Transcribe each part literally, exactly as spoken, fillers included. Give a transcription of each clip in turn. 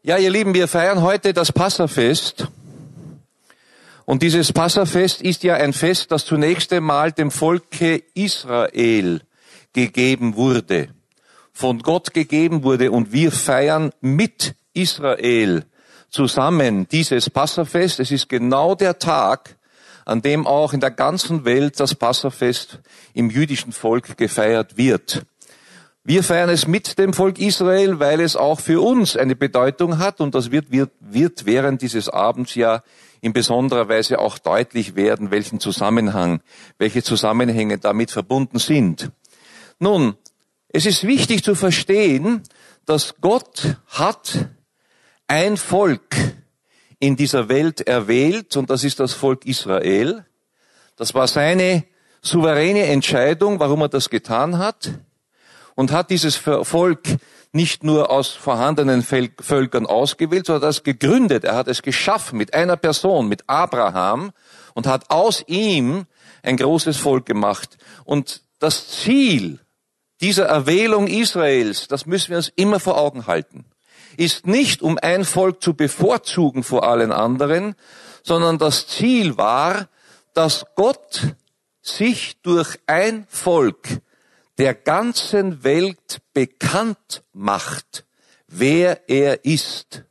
Ja, ihr Lieben, wir feiern heute das Passafest. Und dieses Passafest ist ja ein Fest, das zunächst einmal dem Volke Israel gegeben wurde, von Gott gegeben wurde. Und wir feiern mit Israel zusammen dieses Passafest. Es ist genau der Tag, an dem auch in der ganzen Welt das Passafest im jüdischen Volk gefeiert wird. Wir feiern es mit dem Volk Israel, weil es auch für uns eine Bedeutung hat und das wird, wird, wird während dieses Abends ja in besonderer Weise auch deutlich werden, welchen Zusammenhang, welche Zusammenhänge damit verbunden sind. Nun, es ist wichtig zu verstehen, dass Gott hat ein Volk in dieser Welt erwählt und das ist das Volk Israel. Das war seine souveräne Entscheidung, warum er das getan hat. Und hat dieses Volk nicht nur aus vorhandenen Völkern ausgewählt, sondern es gegründet. Er hat es geschaffen mit einer Person, mit Abraham, und hat aus ihm ein großes Volk gemacht. Und das Ziel dieser Erwählung Israels, das müssen wir uns immer vor Augen halten, ist nicht, um ein Volk zu bevorzugen vor allen anderen, sondern das Ziel war, dass Gott sich durch ein Volk der ganzen Welt bekannt macht, wer er ist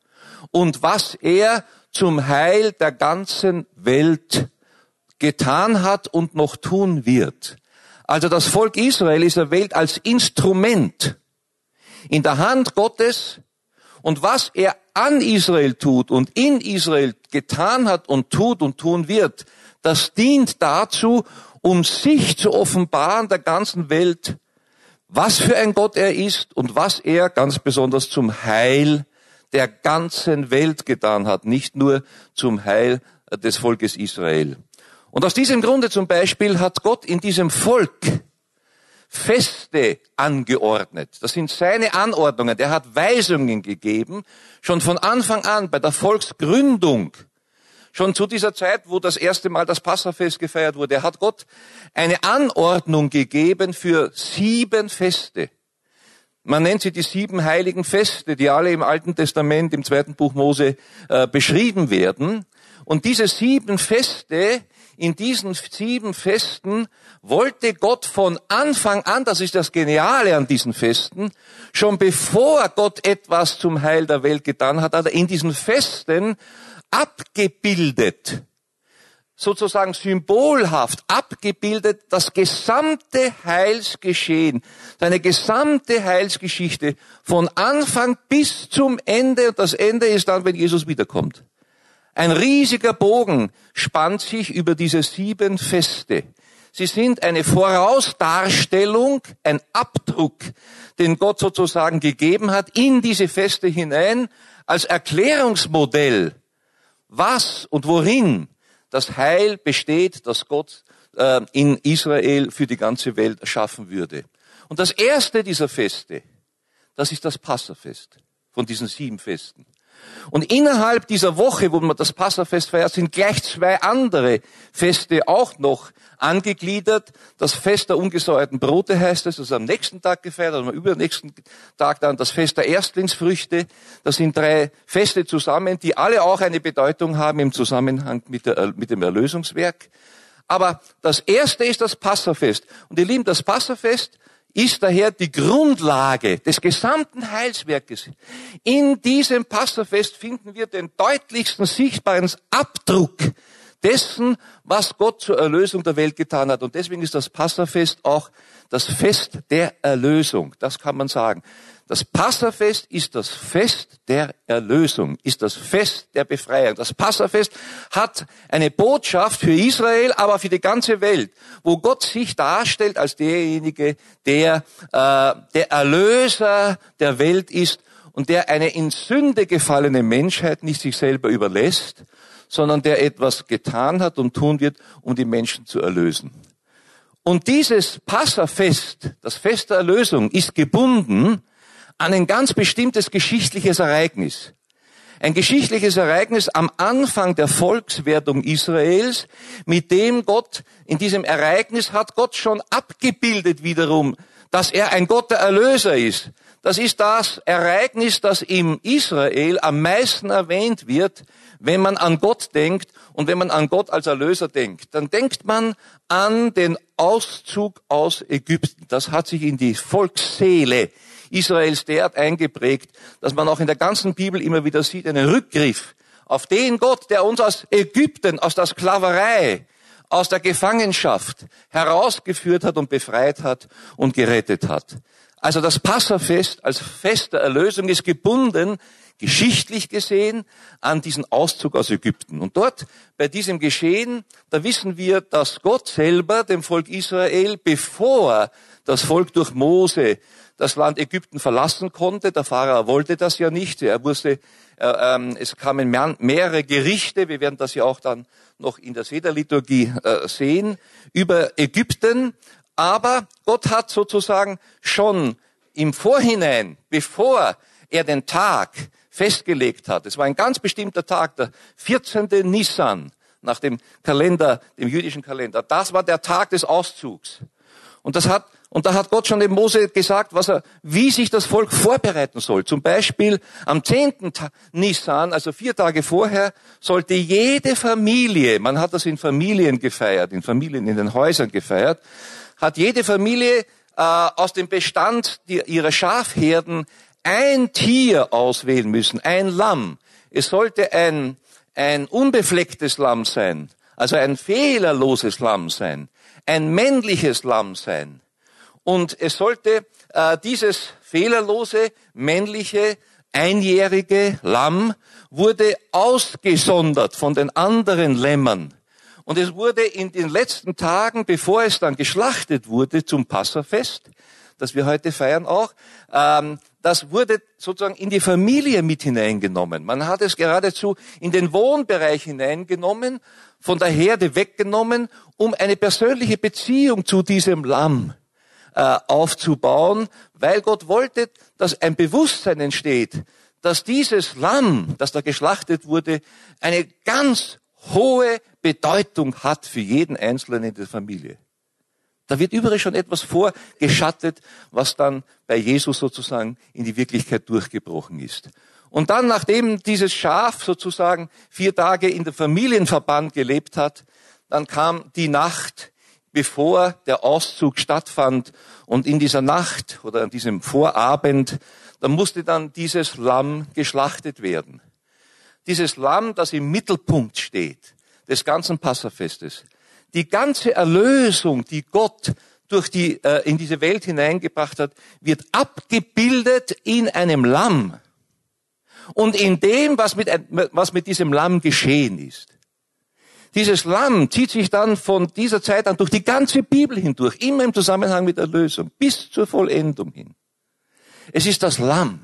und was er zum Heil der ganzen Welt getan hat und noch tun wird. Also das Volk Israel ist erwählt als Instrument in der Hand Gottes und was er an Israel tut und in Israel getan hat und tut und tun wird, das dient dazu, um sich zu offenbaren der ganzen Welt, was für ein Gott er ist und was er ganz besonders zum Heil der ganzen Welt getan hat, nicht nur zum Heil des Volkes Israel. Und aus diesem Grunde zum Beispiel hat Gott in diesem Volk Feste angeordnet. Das sind seine Anordnungen. Er hat Weisungen gegeben, schon von Anfang an bei der Volksgründung. Schon zu dieser Zeit, wo das erste Mal das Passafest gefeiert wurde, hat Gott eine Anordnung gegeben für sieben Feste. Man nennt sie die sieben heiligen Feste, die alle im Alten Testament, im zweiten Buch Mose äh, beschrieben werden. Und diese sieben Feste, in diesen sieben Festen wollte Gott von Anfang an, das ist das Geniale an diesen Festen, schon bevor Gott etwas zum Heil der Welt getan hat, hat er in diesen Festen abgebildet, sozusagen symbolhaft abgebildet, das gesamte Heilsgeschehen, seine gesamte Heilsgeschichte von Anfang bis zum Ende. Und das Ende ist dann, wenn Jesus wiederkommt. Ein riesiger Bogen spannt sich über diese sieben Feste. Sie sind eine Vorausdarstellung, ein Abdruck, den Gott sozusagen gegeben hat in diese Feste hinein, als Erklärungsmodell, was und worin das Heil besteht, das Gott äh, in Israel für die ganze Welt erschaffen würde. Und das erste dieser Feste, das ist das Passafest von diesen sieben Festen. Und innerhalb dieser Woche, wo man das Passafest feiert, sind gleich zwei andere Feste auch noch angegliedert. Das Fest der ungesäuerten Brote heißt es, das ist am nächsten Tag gefeiert, oder am übernächsten Tag dann das Fest der Erstlingsfrüchte. Das sind drei Feste zusammen, die alle auch eine Bedeutung haben im Zusammenhang mit, der, mit dem Erlösungswerk. Aber das erste ist das Passafest. Und ihr Lieben, das Passafest ist daher die Grundlage des gesamten Heilswerkes. In diesem Passafest finden wir den deutlichsten sichtbaren Abdruck dessen, was Gott zur Erlösung der Welt getan hat. Und deswegen ist das Passafest auch das Fest der Erlösung. Das kann man sagen. Das Passafest ist das Fest der Erlösung, ist das Fest der Befreiung. Das Passafest hat eine Botschaft für Israel, aber für die ganze Welt, wo Gott sich darstellt als derjenige, der äh, der Erlöser der Welt ist und der eine in Sünde gefallene Menschheit nicht sich selber überlässt, sondern der etwas getan hat und tun wird, um die Menschen zu erlösen. Und dieses Passafest, das Fest der Erlösung, ist gebunden an ein ganz bestimmtes geschichtliches Ereignis. Ein geschichtliches Ereignis am Anfang der Volkswerdung Israels, mit dem Gott, in diesem Ereignis hat Gott schon abgebildet wiederum, dass er ein Gott der Erlöser ist, das ist das Ereignis, das im Israel am meisten erwähnt wird, wenn man an Gott denkt und wenn man an Gott als Erlöser denkt. Dann denkt man an den Auszug aus Ägypten. Das hat sich in die Volksseele Israels derart eingeprägt, dass man auch in der ganzen Bibel immer wieder sieht, einen Rückgriff auf den Gott, der uns aus Ägypten, aus der Sklaverei, aus der Gefangenschaft herausgeführt hat und befreit hat und gerettet hat. Also das Passafest als Fest der Erlösung ist gebunden, geschichtlich gesehen, an diesen Auszug aus Ägypten. Und dort, bei diesem Geschehen, da wissen wir, dass Gott selber dem Volk Israel, bevor das Volk durch Mose das Land Ägypten verlassen konnte, der Pharao wollte das ja nicht, er wusste, äh, ähm, es kamen mehr, mehrere Gerichte, wir werden das ja auch dann noch in der Sederliturgie äh, sehen, über Ägypten, aber Gott hat sozusagen schon im Vorhinein, bevor er den Tag festgelegt hat, es war ein ganz bestimmter Tag, der vierzehnte Nisan, nach dem Kalender, dem jüdischen Kalender, das war der Tag des Auszugs. Und das hat, und da hat Gott schon dem Mose gesagt, was er, wie sich das Volk vorbereiten soll. Zum Beispiel am zehnten Nisan, also vier Tage vorher, sollte jede Familie, man hat das in Familien gefeiert, in Familien, in den Häusern gefeiert, hat jede Familie äh, aus dem Bestand die, ihrer Schafherden ein Tier auswählen müssen, ein Lamm. Es sollte ein, ein unbeflecktes Lamm sein, also ein fehlerloses Lamm sein, ein männliches Lamm sein. Und es sollte äh, dieses fehlerlose, männliche, einjährige Lamm wurde ausgesondert von den anderen Lämmern. Und es wurde in den letzten Tagen, bevor es dann geschlachtet wurde zum Passafest, das wir heute feiern auch, ähm, das wurde sozusagen in die Familie mit hineingenommen. Man hat es geradezu in den Wohnbereich hineingenommen, von der Herde weggenommen, um eine persönliche Beziehung zu diesem Lamm äh, aufzubauen, weil Gott wollte, dass ein Bewusstsein entsteht, dass dieses Lamm, das da geschlachtet wurde, eine ganz hohe Bedeutung hat für jeden Einzelnen in der Familie. Da wird überall schon etwas vorgeschattet, was dann bei Jesus sozusagen in die Wirklichkeit durchgebrochen ist. Und dann, nachdem dieses Schaf sozusagen vier Tage in der Familienverband gelebt hat, dann kam die Nacht, bevor der Auszug stattfand. Und in dieser Nacht oder an diesem Vorabend, da musste dann dieses Lamm geschlachtet werden. Dieses Lamm, das im Mittelpunkt steht des ganzen Passafestes. Die ganze Erlösung, die Gott durch die äh, in diese Welt hineingebracht hat, wird abgebildet in einem Lamm und in dem, was mit, was mit diesem Lamm geschehen ist. Dieses Lamm zieht sich dann von dieser Zeit an durch die ganze Bibel hindurch, immer im Zusammenhang mit Erlösung, bis zur Vollendung hin. Es ist das Lamm.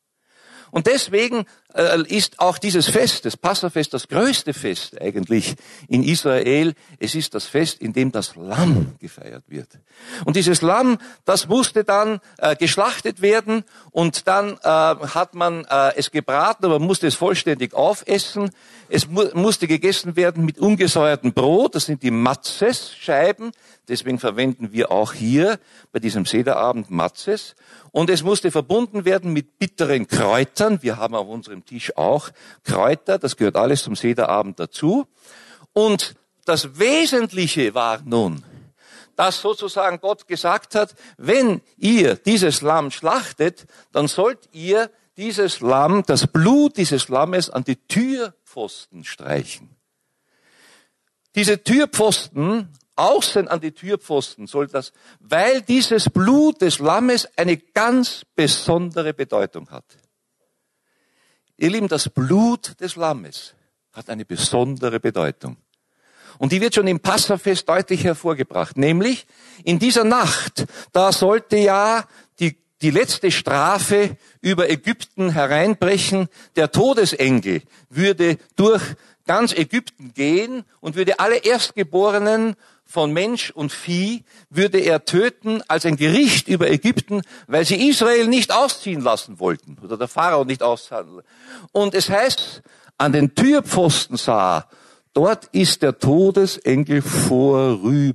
Und deswegen äh, ist auch dieses Fest, das Passafest, das größte Fest eigentlich in Israel. Es ist das Fest, in dem das Lamm gefeiert wird. Und dieses Lamm, das musste dann äh, geschlachtet werden und dann äh, hat man äh, es gebraten, aber man musste es vollständig aufessen. Es mu- musste gegessen werden mit ungesäuertem Brot, das sind die Matzes-Scheiben. Deswegen verwenden wir auch hier bei diesem Sederabend Matzes. Und es musste verbunden werden mit bitteren Kräutern. Wir haben auf unserem Tisch auch Kräuter. Das gehört alles zum Sederabend dazu. Und das Wesentliche war nun, dass sozusagen Gott gesagt hat, wenn ihr dieses Lamm schlachtet, dann sollt ihr dieses Lamm, das Blut dieses Lammes an die Türpfosten streichen. Diese Türpfosten, außen an die Türpfosten soll das, weil dieses Blut des Lammes eine ganz besondere Bedeutung hat. Ihr Lieben, das Blut des Lammes hat eine besondere Bedeutung. Und die wird schon im Passafest deutlich hervorgebracht. Nämlich in dieser Nacht, da sollte ja die, die letzte Strafe über Ägypten hereinbrechen. Der Todesengel würde durch ganz Ägypten gehen und würde alle Erstgeborenen von Mensch und Vieh würde er töten als ein Gericht über Ägypten, weil sie Israel nicht ausziehen lassen wollten oder der Pharao nicht ausziehen. Und es heißt, an den Türpfosten sah, dort ist der Todesengel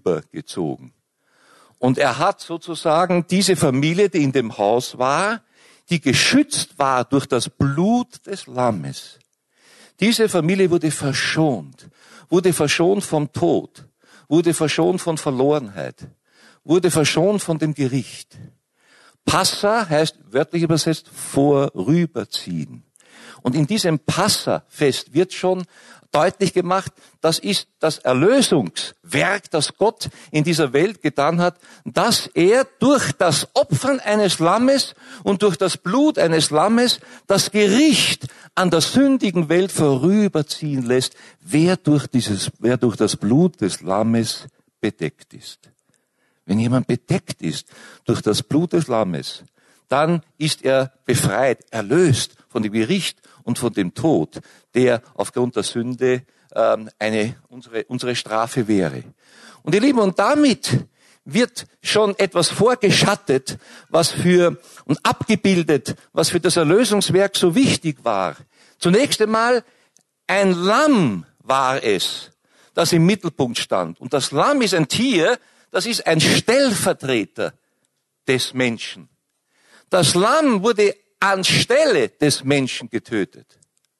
vorübergezogen. Und er hat sozusagen diese Familie, die in dem Haus war, die geschützt war durch das Blut des Lammes. Diese Familie wurde verschont, wurde verschont vom Tod, wurde verschont von Verlorenheit, wurde verschont von dem Gericht. Passa heißt wörtlich übersetzt vorüberziehen. Und in diesem Passafest wird schon deutlich gemacht, das ist das Erlösungswerk, das Gott in dieser Welt getan hat, dass er durch das Opfern eines Lammes und durch das Blut eines Lammes das Gericht an der sündigen Welt vorüberziehen lässt, wer durch dieses, wer durch das Blut des Lammes bedeckt ist. Wenn jemand bedeckt ist durch das Blut des Lammes, dann ist er befreit, erlöst von dem Gericht und von dem Tod, der aufgrund der Sünde ähm, eine unsere unsere Strafe wäre. Und ihr Lieben, und damit wird schon etwas vorgeschattet, was für und abgebildet, was für das Erlösungswerk so wichtig war. Zunächst einmal ein Lamm war es, das im Mittelpunkt stand. Und das Lamm ist ein Tier, das ist ein Stellvertreter des Menschen. Das Lamm wurde anstelle des Menschen getötet.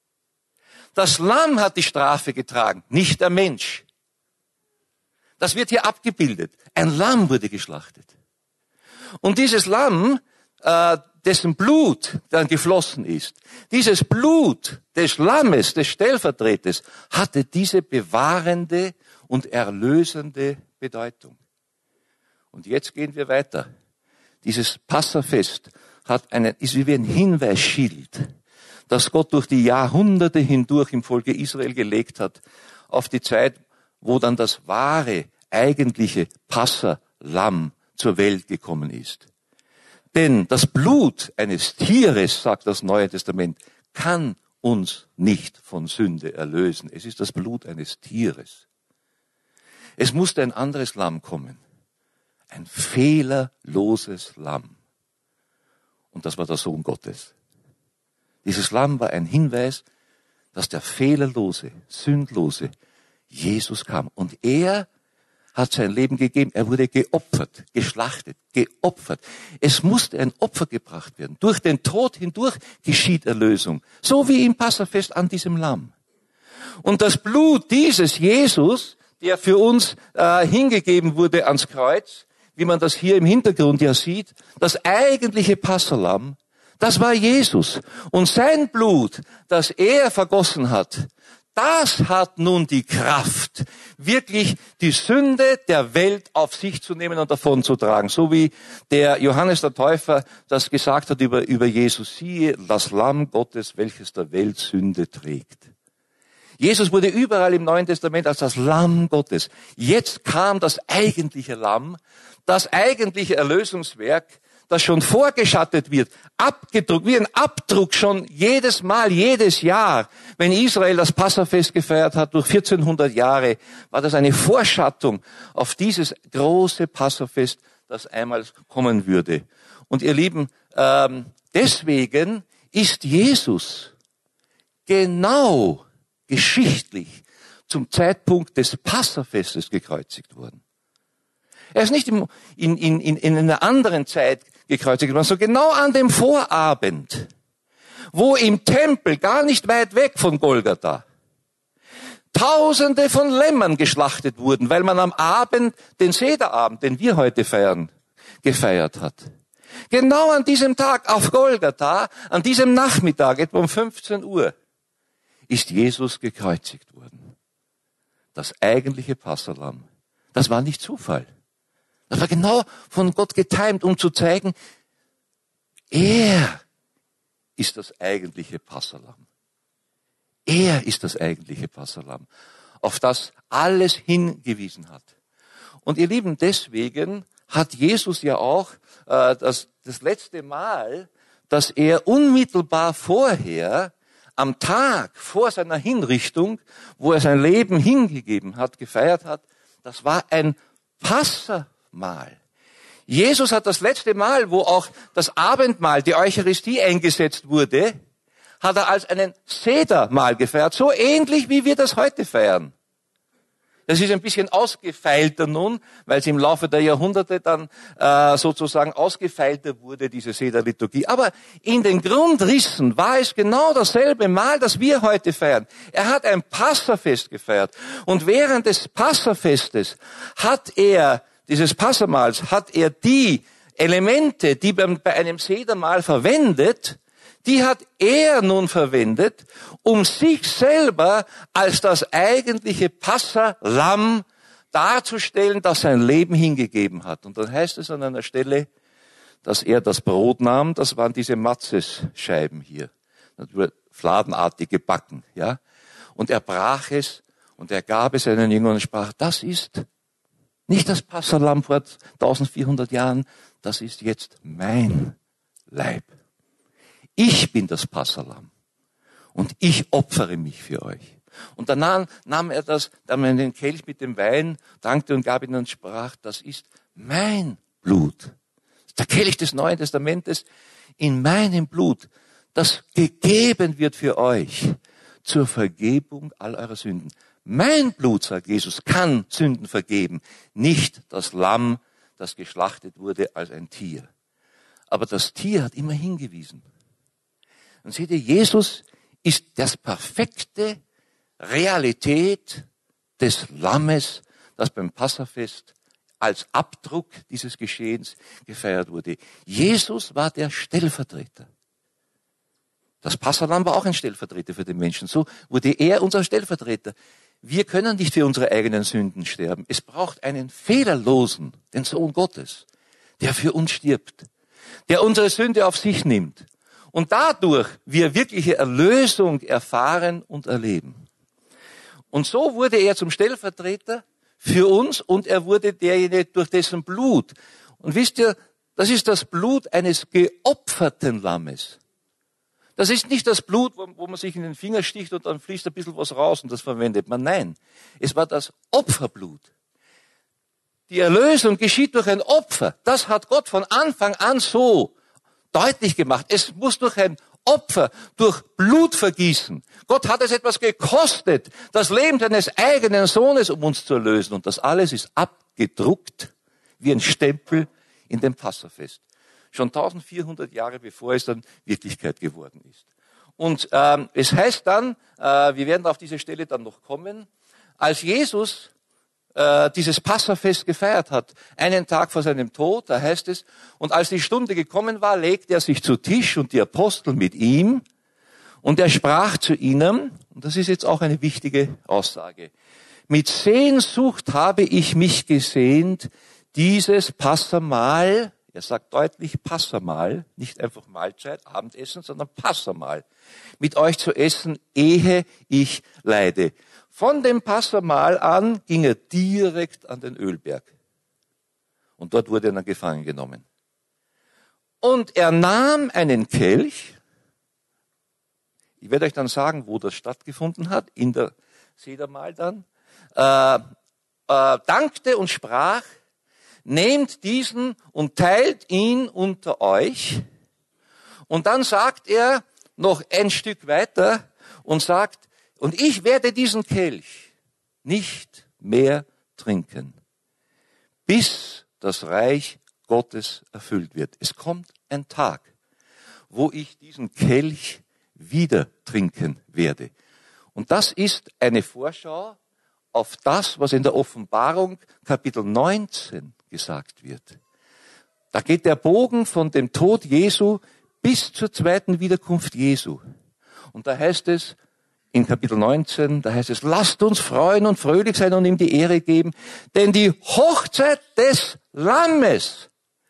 Das Lamm hat die Strafe getragen, nicht der Mensch. Das wird hier abgebildet. Ein Lamm wurde geschlachtet. Und dieses Lamm, äh, dessen Blut dann geflossen ist, dieses Blut des Lammes, des Stellvertreters, hatte diese bewahrende und erlösende Bedeutung. Und jetzt gehen wir weiter. Dieses Passafest hat einen, ist wie ein Hinweisschild, das Gott durch die Jahrhunderte hindurch im Volke Israel gelegt hat, auf die Zeit, wo dann das wahre, eigentliche Passalamm zur Welt gekommen ist. Denn das Blut eines Tieres, sagt das Neue Testament, kann uns nicht von Sünde erlösen. Es ist das Blut eines Tieres. Es musste ein anderes Lamm kommen. Ein fehlerloses Lamm. Und das war der Sohn Gottes. Dieses Lamm war ein Hinweis, dass der fehlerlose, sündlose Jesus kam. Und er hat sein Leben gegeben. Er wurde geopfert, geschlachtet, geopfert. Es musste ein Opfer gebracht werden. Durch den Tod hindurch geschieht Erlösung. So wie im Passafest an diesem Lamm. Und das Blut dieses Jesus, der für uns äh, hingegeben wurde ans Kreuz, wie man das hier im Hintergrund ja sieht, das eigentliche Passalamm, das war Jesus. Und sein Blut, das er vergossen hat, das hat nun die Kraft, wirklich die Sünde der Welt auf sich zu nehmen und davon zu tragen. So wie der Johannes der Täufer das gesagt hat über, über Jesus. Siehe, das Lamm Gottes, welches der Welt Sünde trägt. Jesus wurde überall im Neuen Testament als das Lamm Gottes. Jetzt kam das eigentliche Lamm, das eigentliche Erlösungswerk, das schon vorgeschattet wird, abgedruckt, wie ein Abdruck schon jedes Mal, jedes Jahr, wenn Israel das Passafest gefeiert hat, durch vierzehnhundert Jahre, war das eine Vorschattung auf dieses große Passafest, das einmal kommen würde. Und ihr Lieben, ähm, deswegen ist Jesus genau geschichtlich zum Zeitpunkt des Passafestes gekreuzigt worden. Er ist nicht in, in, in, in einer anderen Zeit gekreuzigt worden, sondern genau an dem Vorabend, wo im Tempel, gar nicht weit weg von Golgatha, Tausende von Lämmern geschlachtet wurden, weil man am Abend den Sederabend, den wir heute feiern, gefeiert hat. Genau an diesem Tag auf Golgatha, an diesem Nachmittag, etwa um fünfzehn Uhr, ist Jesus gekreuzigt worden. Das eigentliche Passalamm. Das war nicht Zufall. Das war genau von Gott getimt, um zu zeigen, er ist das eigentliche Passalamm. Er ist das eigentliche Passalamm, auf das alles hingewiesen hat. Und ihr Lieben, deswegen hat Jesus ja auch äh, das, das letzte Mal, dass er unmittelbar vorher, am Tag vor seiner Hinrichtung, wo er sein Leben hingegeben hat, gefeiert hat, das war ein Passamahl. Jesus hat das letzte Mal, wo auch das Abendmahl, die Eucharistie eingesetzt wurde, hat er als einen Sedermahl gefeiert, so ähnlich wie wir das heute feiern. Das ist ein bisschen ausgefeilter nun, weil es im Laufe der Jahrhunderte dann äh, sozusagen ausgefeilter wurde, diese Sederliturgie. Aber in den Grundrissen war es genau dasselbe Mahl, das wir heute feiern. Er hat ein Passafest gefeiert. Und während des Passafestes hat er, dieses Passamahls, hat er die Elemente, die man bei einem Sedermahl verwendet, die hat er nun verwendet, um sich selber als das eigentliche Passalamm darzustellen, das sein Leben hingegeben hat. Und dann heißt es an einer Stelle, dass er das Brot nahm, das waren diese Matzesscheiben hier, fladenartig gebacken, ja. Und er brach es und er gab es seinen Jüngern und sprach, das ist nicht das Passalamm vor eintausendvierhundert Jahren, das ist jetzt mein Leib. Ich bin das Passalamm und ich opfere mich für euch. Und danach nahm er das, nahm er den Kelch mit dem Wein, dankte und gab ihn und sprach, das ist mein Blut. Der Kelch des Neuen Testamentes in meinem Blut, das gegeben wird für euch zur Vergebung all eurer Sünden. Mein Blut, sagt Jesus, kann Sünden vergeben, nicht das Lamm, das geschlachtet wurde als ein Tier. Aber das Tier hat immer hingewiesen. Und seht ihr, Jesus ist das perfekte Realität des Lammes, das beim Passafest als Abdruck dieses Geschehens gefeiert wurde. Jesus war der Stellvertreter. Das Passalamm war auch ein Stellvertreter für den Menschen. So wurde er unser Stellvertreter. Wir können nicht für unsere eigenen Sünden sterben. Es braucht einen Fehlerlosen, den Sohn Gottes, der für uns stirbt, der unsere Sünde auf sich nimmt. Und dadurch wir wirkliche Erlösung erfahren und erleben. Und so wurde er zum Stellvertreter für uns und er wurde derjenige, durch dessen Blut. Und wisst ihr, das ist das Blut eines geopferten Lammes. Das ist nicht das Blut, wo, wo man sich in den Finger sticht und dann fließt ein bisschen was raus und das verwendet man. Nein, es war das Opferblut. Die Erlösung geschieht durch ein Opfer. Das hat Gott von Anfang an so deutlich gemacht. Es muss durch ein Opfer, durch Blutvergießen. Gott hat es etwas gekostet, das Leben seines eigenen Sohnes, um uns zu erlösen. Und das alles ist abgedruckt wie ein Stempel in dem Passafest. Schon eintausendvierhundert Jahre bevor es dann Wirklichkeit geworden ist. Und ähm, es heißt dann, äh, wir werden auf diese Stelle dann noch kommen, als Jesus äh, dieses Passafest gefeiert hat, einen Tag vor seinem Tod, da heißt es, und als die Stunde gekommen war, legte er sich zu Tisch und die Apostel mit ihm und er sprach zu ihnen, und das ist jetzt auch eine wichtige Aussage, mit Sehnsucht habe ich mich gesehnt, dieses Passamahl, er sagt deutlich Passamahl, nicht einfach Mahlzeit, Abendessen, sondern Passamahl, mit euch zu essen, ehe ich leide. Von dem Passamahl an ging er direkt an den Ölberg. Und dort wurde er dann gefangen genommen. Und er nahm einen Kelch. Ich werde euch dann sagen, wo das stattgefunden hat, in der Sedermahl dann. Äh, äh, dankte und sprach, nehmt diesen und teilt ihn unter euch. Und dann sagt er noch ein Stück weiter und sagt, und ich werde diesen Kelch nicht mehr trinken, bis das Reich Gottes erfüllt wird. Es kommt ein Tag, wo ich diesen Kelch wieder trinken werde. Und das ist eine Vorschau auf das, was in der Offenbarung Kapitel neunzehn gesagt wird. Da geht der Bogen von dem Tod Jesu bis zur zweiten Wiederkunft Jesu. Und da heißt es in Kapitel neunzehn, da heißt es, lasst uns freuen und fröhlich sein und ihm die Ehre geben, denn die Hochzeit des Lammes,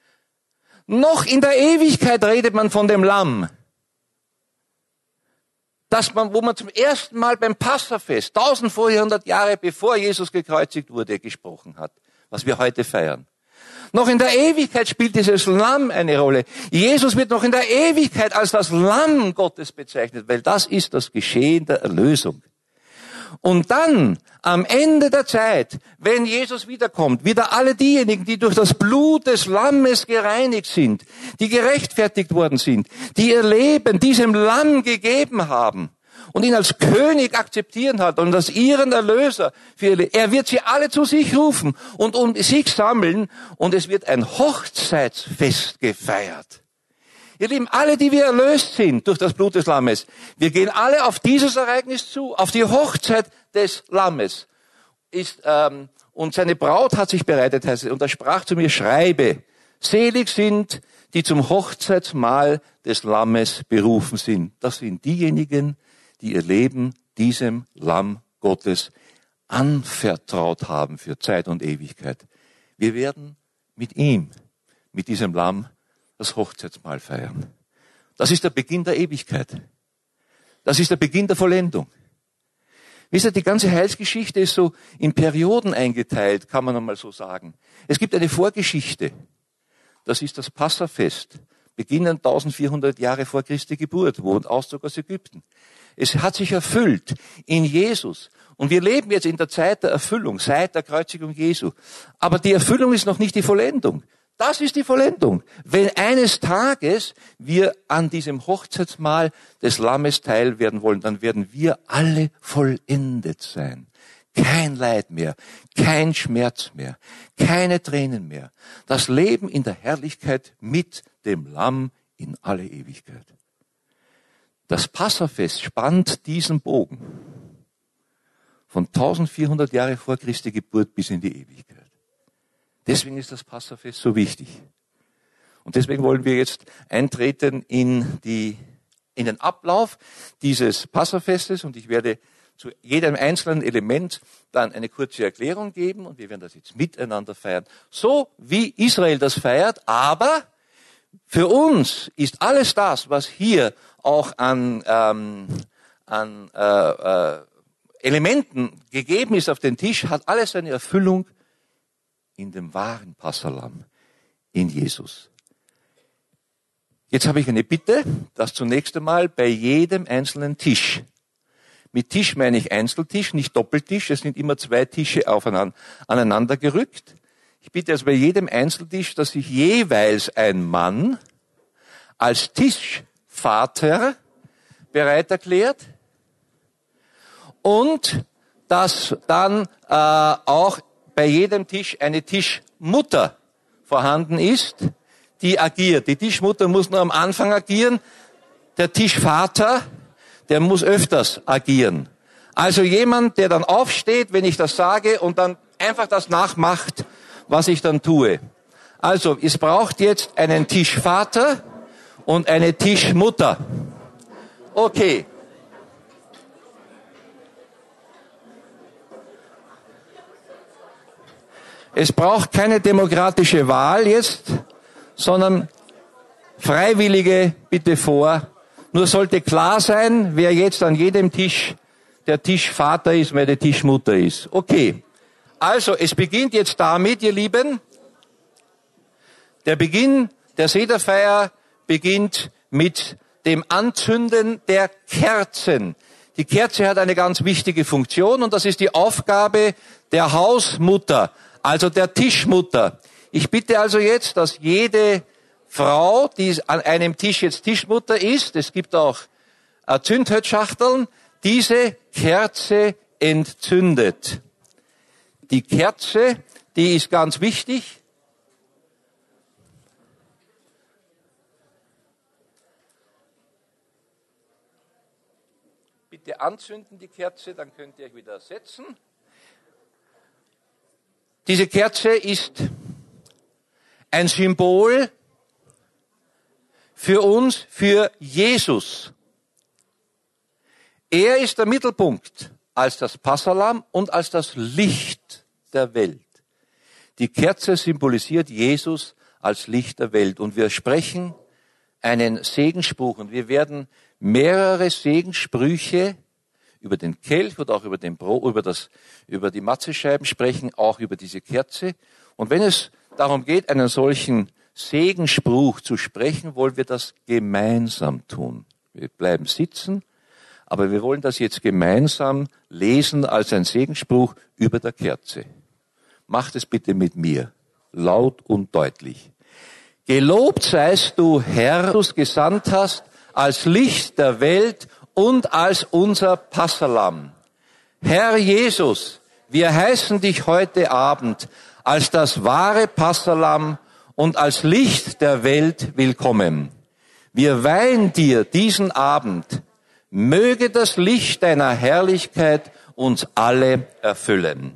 noch in der Ewigkeit redet man von dem Lamm, dass man, wo man zum ersten Mal beim Passafest, eintausendvierhundert Jahre bevor Jesus gekreuzigt wurde, gesprochen hat, was wir heute feiern. Noch in der Ewigkeit spielt dieses Lamm eine Rolle. Jesus wird noch in der Ewigkeit als das Lamm Gottes bezeichnet, weil das ist das Geschehen der Erlösung. Und dann, am Ende der Zeit, wenn Jesus wiederkommt, wieder alle diejenigen, die durch das Blut des Lammes gereinigt sind, die gerechtfertigt worden sind, die ihr Leben diesem Lamm gegeben haben und ihn als König akzeptieren hat und als ihren Erlöser für ihr Leben. Er wird sie alle zu sich rufen und um sich sammeln und es wird ein Hochzeitsfest gefeiert. Ihr Lieben, alle, die wir erlöst sind durch das Blut des Lammes, wir gehen alle auf dieses Ereignis zu, auf die Hochzeit des Lammes. Ist, ähm, und seine Braut hat sich bereitet, heißt es, und er sprach zu mir, schreibe, selig sind, die zum Hochzeitsmahl des Lammes berufen sind. Das sind diejenigen, die ihr Leben diesem Lamm Gottes anvertraut haben für Zeit und Ewigkeit. Wir werden mit ihm, mit diesem Lamm, das Hochzeitsmahl feiern. Das ist der Beginn der Ewigkeit. Das ist der Beginn der Vollendung. Wisst ihr, die ganze Heilsgeschichte ist so in Perioden eingeteilt, kann man einmal so sagen. Es gibt eine Vorgeschichte. Das ist das Passafest, beginnend eintausendvierhundert Jahre vor Christi Geburt, Wo- und Auszug aus Ägypten. Es hat sich erfüllt in Jesus. Und wir leben jetzt in der Zeit der Erfüllung, seit der Kreuzigung Jesu. Aber die Erfüllung ist noch nicht die Vollendung. Das ist die Vollendung. Wenn eines Tages wir an diesem Hochzeitsmahl des Lammes teil werden wollen, dann werden wir alle vollendet sein. Kein Leid mehr, kein Schmerz mehr, keine Tränen mehr. Das Leben in der Herrlichkeit mit dem Lamm in alle Ewigkeit. Das Passafest spannt diesen Bogen von eintausendvierhundert Jahre vor Christi Geburt bis in die Ewigkeit. Deswegen ist das Passafest so wichtig. Und deswegen wollen wir jetzt eintreten in die, in den Ablauf dieses Passafestes und ich werde zu jedem einzelnen Element dann eine kurze Erklärung geben und wir werden das jetzt miteinander feiern. So wie Israel das feiert, aber für uns ist alles das, was hier auch an, ähm, an äh, äh, Elementen gegeben ist auf den Tisch, hat alles seine Erfüllung in dem wahren Passahlamm, in Jesus. Jetzt habe ich eine Bitte, dass zunächst einmal bei jedem einzelnen Tisch, mit Tisch meine ich Einzeltisch, nicht Doppeltisch, es sind immer zwei Tische aufeinander, aneinander gerückt. Ich bitte also bei jedem Einzeltisch, dass sich jeweils ein Mann als Tischvater bereit erklärt und dass dann äh, auch bei jedem Tisch eine Tischmutter vorhanden ist, die agiert. Die Tischmutter muss nur am Anfang agieren, der Tischvater, der muss öfters agieren. Also jemand, der dann aufsteht, wenn ich das sage, und dann einfach das nachmacht, was ich dann tue. Also, es braucht jetzt einen Tischvater und eine Tischmutter. Okay. Es braucht keine demokratische Wahl jetzt, sondern Freiwillige bitte vor. Nur sollte klar sein, wer jetzt an jedem Tisch der Tischvater ist, wer die Tischmutter ist. Okay. Also, es beginnt jetzt damit, ihr Lieben, der Beginn der Sederfeier beginnt mit dem Anzünden der Kerzen. Die Kerze hat eine ganz wichtige Funktion und das ist die Aufgabe der Hausmutter, also der Tischmutter. Ich bitte also jetzt, dass jede Frau, die an einem Tisch jetzt Tischmutter ist, es gibt auch äh, Zündhölzschachteln, diese Kerze entzündet. Die Kerze, die ist ganz wichtig. Bitte anzünden die Kerze, dann könnt ihr euch wieder setzen. Diese Kerze ist ein Symbol für uns, für Jesus. Er ist der Mittelpunkt als das Passahlamm und als das Licht der Welt. Die Kerze symbolisiert Jesus als Licht der Welt. Und wir sprechen einen Segensspruch und wir werden mehrere Segenssprüche über den Kelch oder auch über den Brot, über das, über die Matzescheiben sprechen, auch über diese Kerze. Und wenn es darum geht, einen solchen Segenspruch zu sprechen, wollen wir das gemeinsam tun. Wir bleiben sitzen, aber wir wollen das jetzt gemeinsam lesen als ein Segenspruch über der Kerze. Macht es bitte mit mir, laut und deutlich. Gelobt seist du, Herr, du uns gesandt hast als Licht der Welt und als unser Passahlamm. Herr Jesus, wir heißen dich heute Abend als das wahre Passahlamm und als Licht der Welt willkommen. Wir weihen dir diesen Abend. Möge das Licht deiner Herrlichkeit uns alle erfüllen.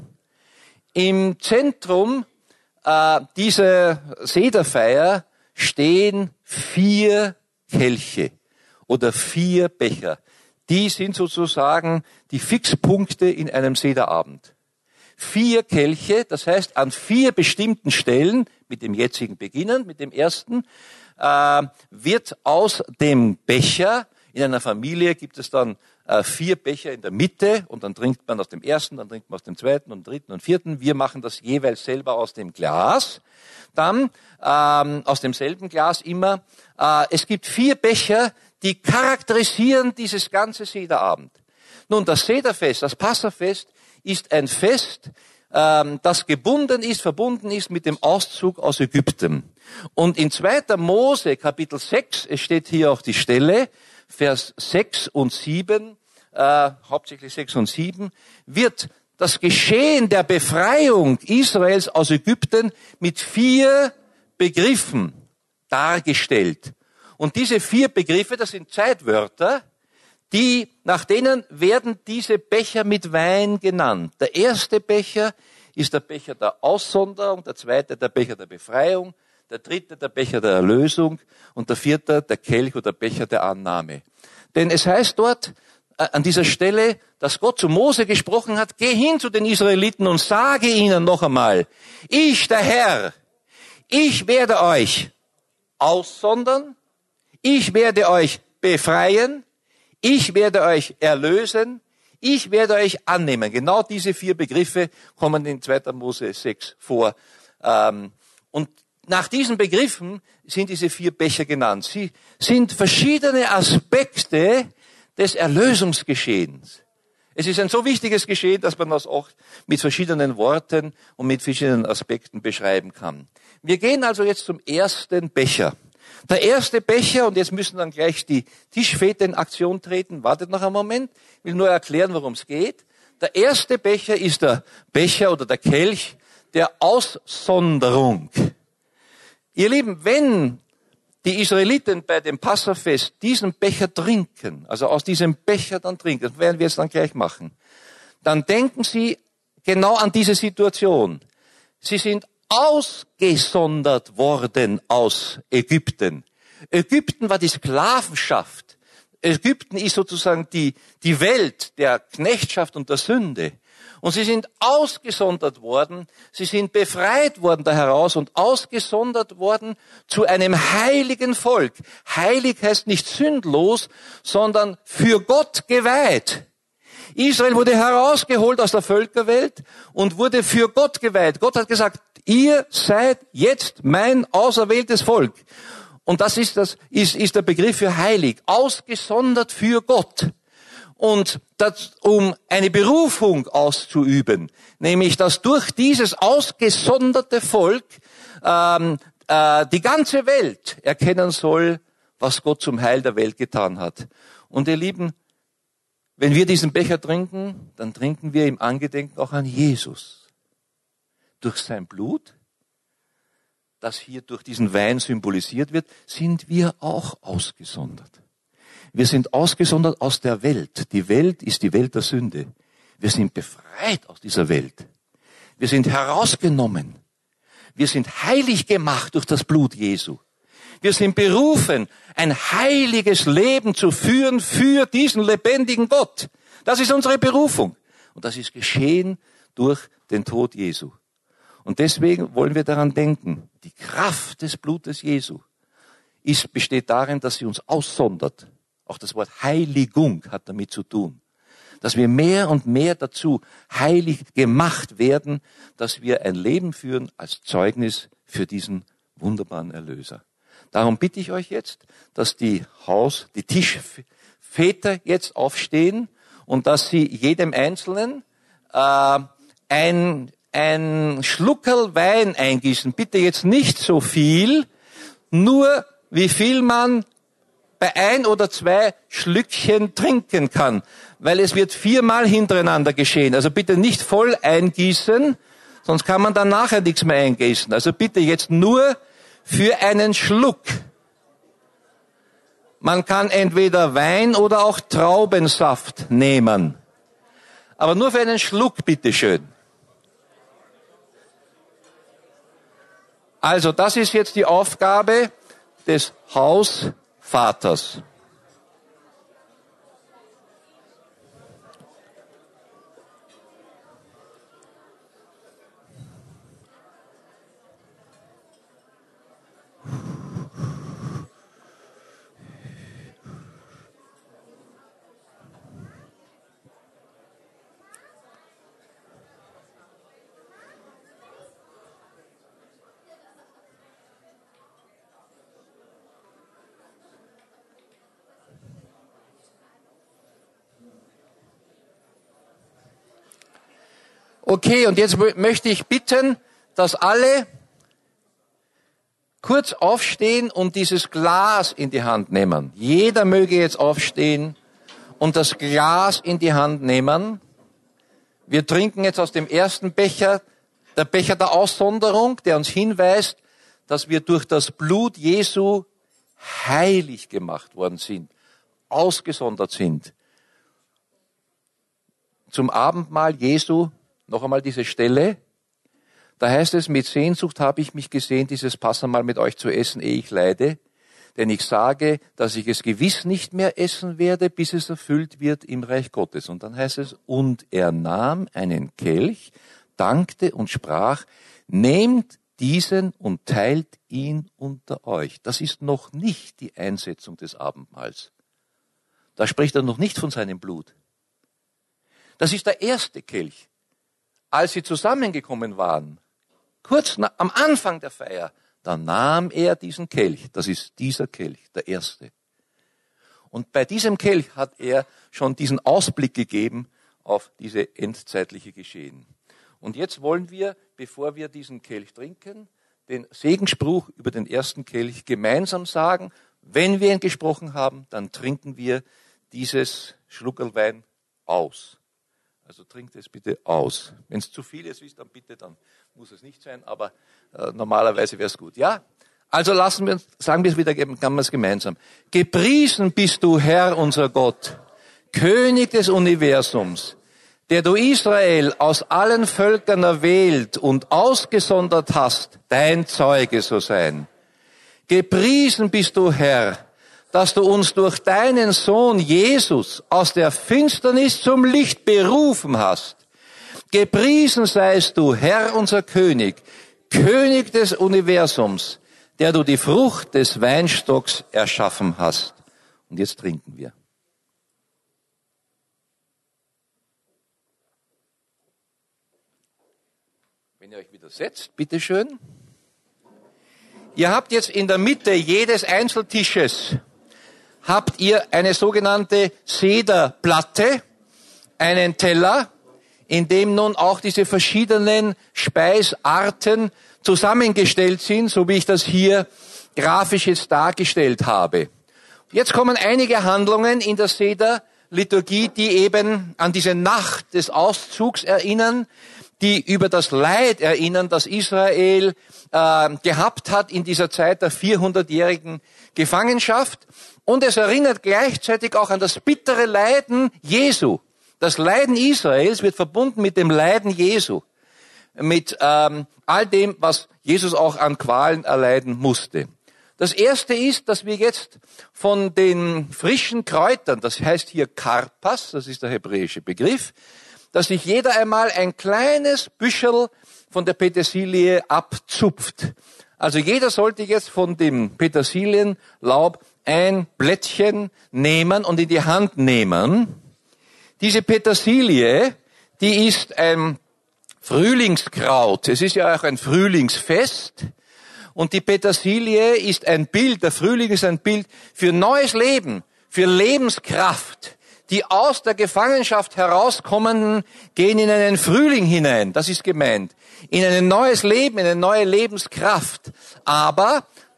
Im Zentrum äh, dieser Sederfeier stehen vier Kelche oder vier Becher. Die sind sozusagen die Fixpunkte in einem Sederabend. Vier Kelche, das heißt an vier bestimmten Stellen, mit dem jetzigen beginnend, mit dem ersten, äh, wird aus dem Becher, in einer Familie gibt es dann äh, vier Becher in der Mitte und dann trinkt man aus dem ersten, dann trinkt man aus dem zweiten und dritten und vierten. Wir machen das jeweils selber aus dem Glas. Dann ähm, aus demselben Glas immer. Äh, es gibt vier Becher, die charakterisieren dieses ganze Sederabend. Nun, das Sederfest, das Passafest, ist ein Fest, ähm, das gebunden ist, verbunden ist mit dem Auszug aus Ägypten. Und in zweiter Mose, Kapitel sechs, es steht hier auch die Stelle, Vers sechs und sieben, äh, hauptsächlich sechs und sieben, wird das Geschehen der Befreiung Israels aus Ägypten mit vier Begriffen dargestellt. Und diese vier Begriffe, das sind Zeitwörter, die, nach denen werden diese Becher mit Wein genannt. Der erste Becher ist der Becher der Aussonderung, der zweite der Becher der Befreiung, der dritte der Becher der Erlösung und der vierte der Kelch oder Becher der Annahme. Denn es heißt dort äh, an dieser Stelle, dass Gott zu Mose gesprochen hat, geh hin zu den Israeliten und sage ihnen noch einmal, ich, der Herr, ich werde euch aussondern, ich werde euch befreien, ich werde euch erlösen, ich werde euch annehmen. Genau diese vier Begriffe kommen in zweiter Mose sechs vor. Und nach diesen Begriffen sind diese vier Becher genannt. Sie sind verschiedene Aspekte des Erlösungsgeschehens. Es ist ein so wichtiges Geschehen, dass man das auch mit verschiedenen Worten und mit verschiedenen Aspekten beschreiben kann. Wir gehen also jetzt zum ersten Becher. Der erste Becher, und jetzt müssen dann gleich die Tischväter in Aktion treten. Wartet noch einen Moment, ich will nur erklären, worum es geht. Der erste Becher ist der Becher oder der Kelch der Aussonderung. Ihr Lieben, wenn die Israeliten bei dem Passafest diesen Becher trinken, also aus diesem Becher dann trinken, das werden wir jetzt dann gleich machen, dann denken sie genau an diese Situation. Sie sind ausgesondert worden aus Ägypten. Ägypten war die Sklavenschaft. Ägypten ist sozusagen die, die Welt der Knechtschaft und der Sünde. Und sie sind ausgesondert worden, sie sind befreit worden da heraus und ausgesondert worden zu einem heiligen Volk. Heilig heißt nicht sündlos, sondern für Gott geweiht. Israel wurde herausgeholt aus der Völkerwelt und wurde für Gott geweiht. Gott hat gesagt, ihr seid jetzt mein auserwähltes Volk. Und das ist, das ist, ist der Begriff für heilig, ausgesondert für Gott. Und das, um eine Berufung auszuüben, nämlich dass durch dieses ausgesonderte Volk ähm, äh, die ganze Welt erkennen soll, was Gott zum Heil der Welt getan hat. Und ihr Lieben, wenn wir diesen Becher trinken, dann trinken wir im Angedenken auch an Jesus. Durch sein Blut, das hier durch diesen Wein symbolisiert wird, sind wir auch ausgesondert. Wir sind ausgesondert aus der Welt. Die Welt ist die Welt der Sünde. Wir sind befreit aus dieser Welt. Wir sind herausgenommen. Wir sind heilig gemacht durch das Blut Jesu. Wir sind berufen, ein heiliges Leben zu führen für diesen lebendigen Gott. Das ist unsere Berufung. Und das ist geschehen durch den Tod Jesu. Und deswegen wollen wir daran denken, die Kraft des Blutes Jesu ist, besteht darin, dass sie uns aussondert. Auch das Wort Heiligung hat damit zu tun. Dass wir mehr und mehr dazu heilig gemacht werden, dass wir ein Leben führen als Zeugnis für diesen wunderbaren Erlöser. Darum bitte ich euch jetzt, dass die Haus, die Tischväter jetzt aufstehen und dass sie jedem Einzelnen äh, ein, ein Schluckerl Wein eingießen. Bitte jetzt nicht so viel, nur wie viel man bei ein oder zwei Schlückchen trinken kann, weil es wird viermal hintereinander geschehen. Also bitte nicht voll eingießen, sonst kann man dann nachher nichts mehr eingießen. Also bitte jetzt nur für einen Schluck. Man kann entweder Wein oder auch Traubensaft nehmen. Aber nur für einen Schluck, bitteschön. Also das ist jetzt die Aufgabe des Hausvaters. Okay, und jetzt möchte ich bitten, dass alle kurz aufstehen und dieses Glas in die Hand nehmen. Jeder möge jetzt aufstehen und das Glas in die Hand nehmen. Wir trinken jetzt aus dem ersten Becher, der Becher der Aussonderung, der uns hinweist, dass wir durch das Blut Jesu heilig gemacht worden sind, ausgesondert sind. Zum Abendmahl Jesu, noch einmal diese Stelle, da heißt es, mit Sehnsucht habe ich mich gesehnt, dieses Passamahl mit euch zu essen, ehe ich leide. Denn ich sage, dass ich es gewiss nicht mehr essen werde, bis es erfüllt wird im Reich Gottes. Und dann heißt es, und er nahm einen Kelch, dankte und sprach, nehmt diesen und teilt ihn unter euch. Das ist noch nicht die Einsetzung des Abendmahls. Da spricht er noch nicht von seinem Blut. Das ist der erste Kelch. Als sie zusammengekommen waren, kurz nach, am Anfang der Feier, da nahm er diesen Kelch. Das ist dieser Kelch, der erste. Und bei diesem Kelch hat er schon diesen Ausblick gegeben auf diese endzeitliche Geschehen. Und jetzt wollen wir, bevor wir diesen Kelch trinken, den Segensspruch über den ersten Kelch gemeinsam sagen. Wenn wir ihn gesprochen haben, dann trinken wir dieses Schluckerl Wein aus. Also trinkt es bitte aus. Wenn es zu viel ist, dann bitte, dann muss es nicht sein, aber äh, normalerweise wäre es gut. Ja? Also lassen wir, sagen wir es wieder, kann man es gemeinsam. Gepriesen bist du, Herr, unser Gott, König des Universums, der du Israel aus allen Völkern erwählt und ausgesondert hast, dein Zeuge so sein. Gepriesen bist du, Herr, dass du uns durch deinen Sohn Jesus aus der Finsternis zum Licht berufen hast. Gepriesen seist du, Herr unser König, König des Universums, der du die Frucht des Weinstocks erschaffen hast. Und jetzt trinken wir. Wenn ihr euch wieder setzt, bitteschön. Ihr habt jetzt in der Mitte jedes Einzeltisches habt ihr eine sogenannte Sederplatte, einen Teller, in dem nun auch diese verschiedenen Speisarten zusammengestellt sind, so wie ich das hier grafisch jetzt dargestellt habe. Jetzt kommen einige Handlungen in der Sederliturgie, die eben an diese Nacht des Auszugs erinnern, die über das Leid erinnern, das Israel äh, gehabt hat in dieser Zeit der vierhundertjährigen Gefangenschaft. Und es erinnert gleichzeitig auch an das bittere Leiden Jesu. Das Leiden Israels wird verbunden mit dem Leiden Jesu, mit ähm, all dem, was Jesus auch an Qualen erleiden musste. Das erste ist, dass wir jetzt von den frischen Kräutern, das heißt hier Karpas, das ist der hebräische Begriff, dass sich jeder einmal ein kleines Büschel von der Petersilie abzupft. Also jeder sollte jetzt von dem Petersilienlaub ein Blättchen nehmen und in die Hand nehmen. Diese Petersilie, die ist ein Frühlingskraut. Es ist ja auch ein Frühlingsfest. Und die Petersilie ist ein Bild, der Frühling ist ein Bild für neues Leben, für Lebenskraft. Die aus der Gefangenschaft herauskommenden gehen in einen Frühling hinein, das ist gemeint. In ein neues Leben, in eine neue Lebenskraft. Aber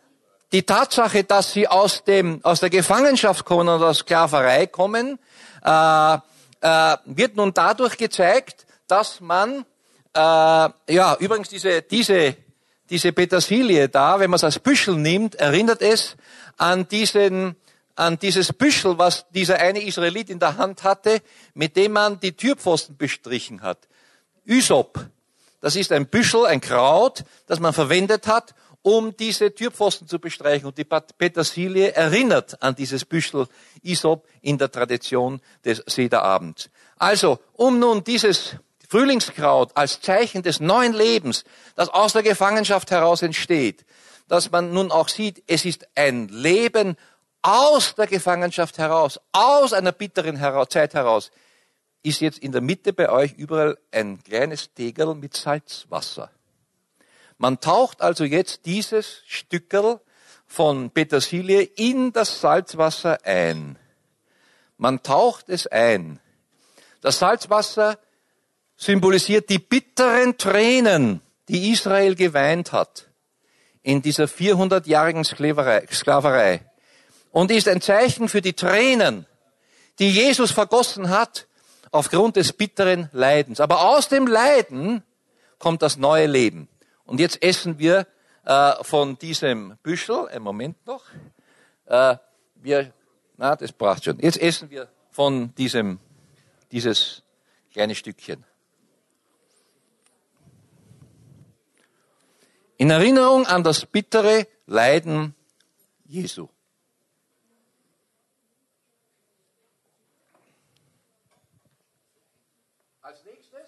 die Tatsache, dass sie aus dem aus der Gefangenschaft kommen oder aus Sklaverei kommen, äh, äh, wird nun dadurch gezeigt, dass man äh, ja übrigens diese diese diese Petersilie da, wenn man es als Büschel nimmt, erinnert es an diesen an dieses Büschel, was dieser eine Israelit in der Hand hatte, mit dem man die Türpfosten bestrichen hat. Ysop, das ist ein Büschel, ein Kraut, das man verwendet hat, um diese Türpfosten zu bestreichen. Und die Petersilie erinnert an dieses Büschel Ysop in der Tradition des Sederabends. Also, um nun dieses Frühlingskraut als Zeichen des neuen Lebens, das aus der Gefangenschaft heraus entsteht, dass man nun auch sieht, es ist ein Leben aus der Gefangenschaft heraus, aus einer bitteren Zeit heraus, ist jetzt in der Mitte bei euch überall ein kleines Tegel mit Salzwasser. Man taucht also jetzt dieses Stückerl von Petersilie in das Salzwasser ein. Man taucht es ein. Das Salzwasser symbolisiert die bitteren Tränen, die Israel geweint hat in dieser vierhundertjährigen Sklaverei, Sklaverei und ist ein Zeichen für die Tränen, die Jesus vergossen hat aufgrund des bitteren Leidens. Aber aus dem Leiden kommt das neue Leben. Und jetzt essen wir äh, von diesem Büschel, einen Moment noch, äh, wir, na, das braucht schon. Jetzt essen wir von diesem, dieses kleine Stückchen. In Erinnerung an das bittere Leiden Jesu. Als nächstes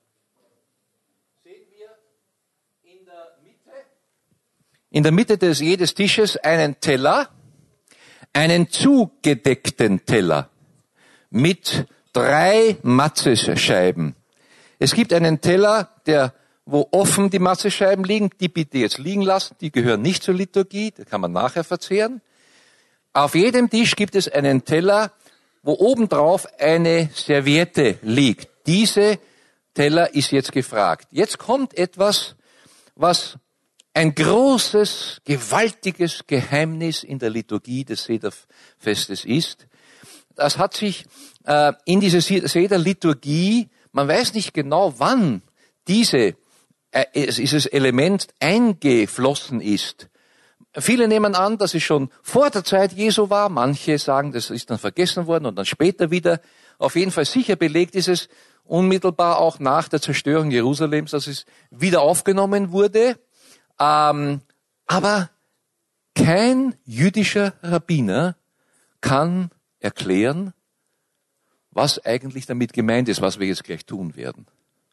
sehen wir in der Mitte, in der Mitte des jedes Tisches einen Teller, einen zugedeckten Teller mit drei Matzescheiben. Es gibt einen Teller, der wo offen die Matzescheiben liegen, die bitte jetzt liegen lassen, die gehören nicht zur Liturgie, die kann man nachher verzehren. Auf jedem Tisch gibt es einen Teller, wo obendrauf eine Serviette liegt. Diese Teller ist jetzt gefragt. Jetzt kommt etwas, was ein großes, gewaltiges Geheimnis in der Liturgie des Sederfestes ist. Das hat sich äh, in diese Sederliturgie, man weiß nicht genau, wann diese dieses Element eingeflossen ist. Viele nehmen an, dass es schon vor der Zeit Jesu war. Manche sagen, das ist dann vergessen worden und dann später wieder. Auf jeden Fall sicher belegt ist es unmittelbar auch nach der Zerstörung Jerusalems, dass es wieder aufgenommen wurde. Ähm, aber kein jüdischer Rabbiner kann erklären, was eigentlich damit gemeint ist, was wir jetzt gleich tun werden.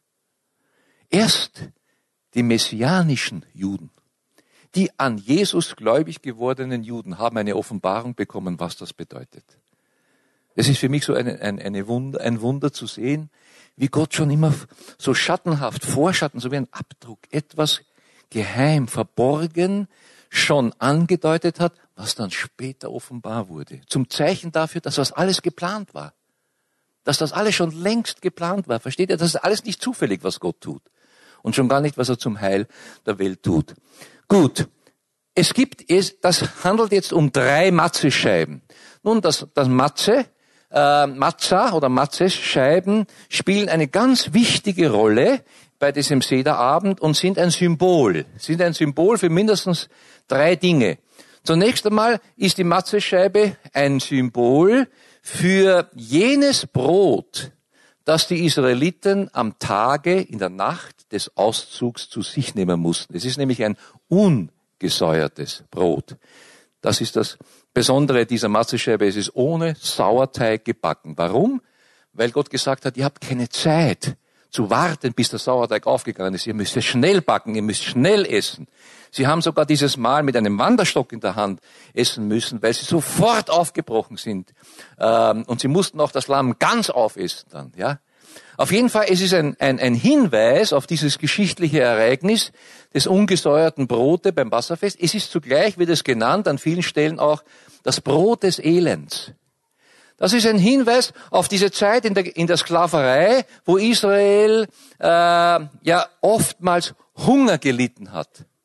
Erst die messianischen Juden, die an Jesus gläubig gewordenen Juden, haben eine Offenbarung bekommen, was das bedeutet. Es ist für mich so eine, eine, eine Wunder, ein Wunder zu sehen, wie Gott schon immer so schattenhaft, Vorschatten, so wie ein Abdruck, etwas geheim, verborgen schon angedeutet hat, was dann später offenbar wurde. Zum Zeichen dafür, dass das alles geplant war. Dass das alles schon längst geplant war. Versteht ihr? Das ist alles nicht zufällig, was Gott tut. Und schon gar nicht, was er zum Heil der Welt tut. Gut, es gibt, es, das handelt jetzt um drei Matzescheiben. Nun, das, das Matze, äh, Matza oder Matzescheiben spielen eine ganz wichtige Rolle bei diesem Sederabend und sind ein Symbol. Sind ein Symbol für mindestens drei Dinge. Zunächst einmal ist die Matzescheibe ein Symbol für jenes Brot, das die Israeliten am Tage, in der Nacht des Auszugs zu sich nehmen mussten. Es ist nämlich ein ungesäuertes Brot. Das ist das Besondere dieser Matzescheibe. Es ist ohne Sauerteig gebacken. Warum? Weil Gott gesagt hat, ihr habt keine Zeit zu warten, bis der Sauerteig aufgegangen ist. Ihr müsst es schnell backen, ihr müsst schnell essen. Sie haben sogar dieses Mal mit einem Wanderstock in der Hand essen müssen, weil sie sofort aufgebrochen sind. Ähm, und sie mussten auch das Lamm ganz aufessen dann, ja. Auf jeden Fall, es ist ein, ein, ein Hinweis auf dieses geschichtliche Ereignis des ungesäuerten Brotes beim Passafest. Es ist zugleich, wird es genannt, an vielen Stellen auch das Brot des Elends. Das ist ein Hinweis auf diese Zeit in der, in der Sklaverei, wo Israel äh, ja oftmals Hunger gelitten hat.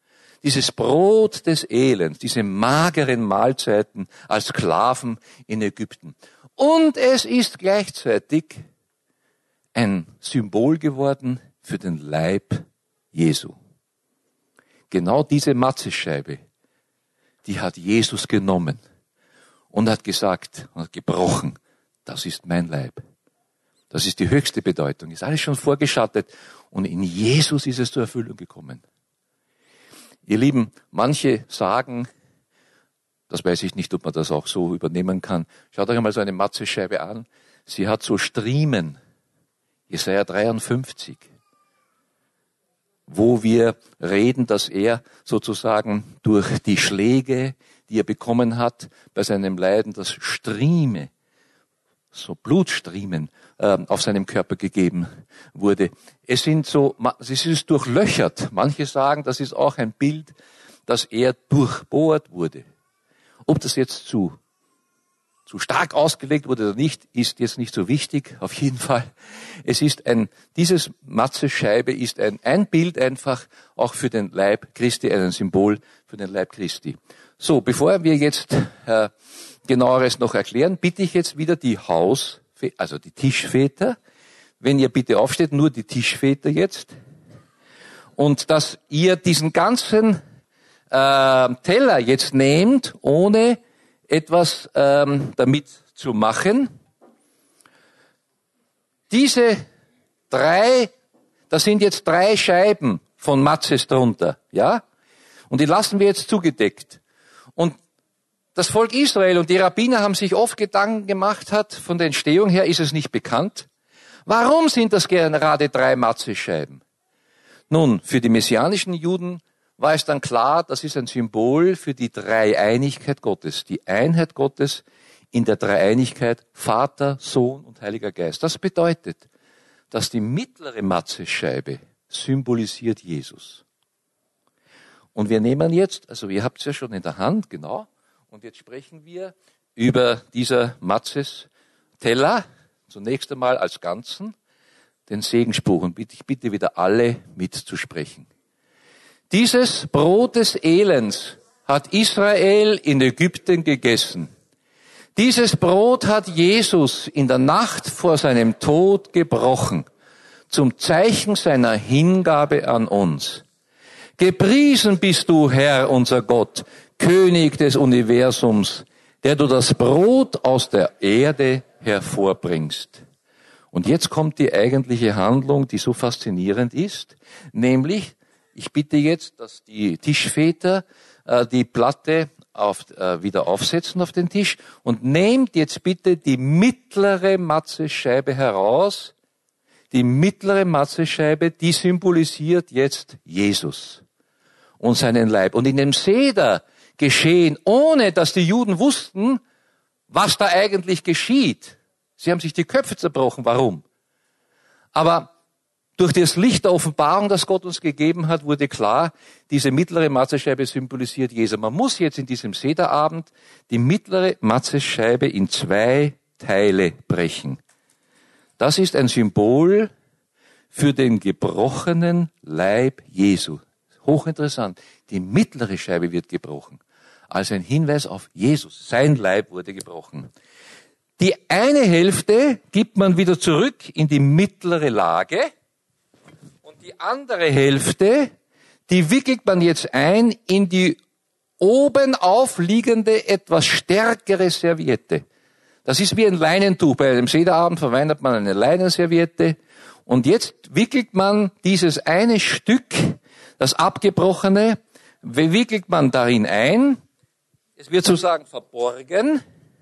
dieses Brot des Elends, diese mageren Mahlzeiten als Sklaven in Ägypten. Und es ist gleichzeitig ein Symbol geworden für den Leib Jesu. Genau diese Matzescheibe, die hat Jesus genommen und hat gesagt und hat gebrochen, das ist mein Leib. Das ist die höchste Bedeutung. Ist alles schon vorgeschattet und in Jesus ist es zur Erfüllung gekommen. Ihr Lieben, manche sagen, das weiß ich nicht, ob man das auch so übernehmen kann. Schaut euch einmal so eine Matzescheibe an. Sie hat so Striemen. Jesaja dreiundfünfzig. Wo wir reden, dass er sozusagen durch die Schläge, die er bekommen hat bei seinem Leiden, das Strieme, so Blutstriemen äh, auf seinem Körper gegeben wurde. Es sind so, es ist durchlöchert. Manche sagen, das ist auch ein Bild, dass er durchbohrt wurde. Ob das jetzt zu zu stark ausgelegt wurde oder nicht, ist jetzt nicht so wichtig. Auf jeden Fall. Es ist ein, dieses Matzescheibe ist ein, ein Bild einfach auch für den Leib Christi, ein Symbol für den Leib Christi. So, bevor wir jetzt äh, genaueres noch erklären, bitte ich jetzt wieder die Haus, also die Tischväter, wenn ihr bitte aufsteht, nur die Tischväter jetzt, und dass ihr diesen ganzen äh, Teller jetzt nehmt, ohne etwas ähm, damit zu machen. Diese drei, das sind jetzt drei Scheiben von Matzes drunter, ja? Und die lassen wir jetzt zugedeckt. Und das Volk Israel und die Rabbiner haben sich oft Gedanken gemacht, hat, von der Entstehung her ist es nicht bekannt. Warum sind das gerade drei Matzescheiben? Nun, für die messianischen Juden war es dann klar, das ist ein Symbol für die Dreieinigkeit Gottes, die Einheit Gottes in der Dreieinigkeit Vater, Sohn und Heiliger Geist. Das bedeutet, dass die mittlere Matzescheibe symbolisiert Jesus. Und wir nehmen jetzt, also ihr habt es ja schon in der Hand, genau, und jetzt sprechen wir über dieser Matzes-Teller, zunächst einmal als Ganzen, den Segensspruch, und bitte, ich bitte wieder alle mitzusprechen. Dieses Brot des Elends hat Israel in Ägypten gegessen. Dieses Brot hat Jesus in der Nacht vor seinem Tod gebrochen, zum Zeichen seiner Hingabe an uns. Gepriesen bist du, Herr, unser Gott, König des Universums, der du das Brot aus der Erde hervorbringst. Und jetzt kommt die eigentliche Handlung, die so faszinierend ist, nämlich, ich bitte jetzt, dass die Tischväter äh, die Platte auf, äh, wieder aufsetzen auf den Tisch und nehmt jetzt bitte die mittlere Matzescheibe heraus. Die mittlere Matzescheibe, die symbolisiert jetzt Jesus und seinen Leib. Und in dem Seder geschehen, ohne dass die Juden wussten, was da eigentlich geschieht. Sie haben sich die Köpfe zerbrochen. Warum? Aber durch das Licht der Offenbarung, das Gott uns gegeben hat, wurde klar, diese mittlere Matzescheibe symbolisiert Jesus. Man muss jetzt in diesem Sederabend die mittlere Matzescheibe in zwei Teile brechen. Das ist ein Symbol für den gebrochenen Leib Jesu. Hochinteressant. Die mittlere Scheibe wird gebrochen. Als ein Hinweis auf Jesus. Sein Leib wurde gebrochen. Die eine Hälfte gibt man wieder zurück in die mittlere Lage. Die andere Hälfte, die wickelt man jetzt ein in die oben aufliegende, etwas stärkere Serviette. Das ist wie ein Leinentuch. Bei einem Sederabend verwendet man eine Leinenserviette. Und jetzt wickelt man dieses eine Stück, das abgebrochene, wickelt man darin ein. Es wird sozusagen verborgen.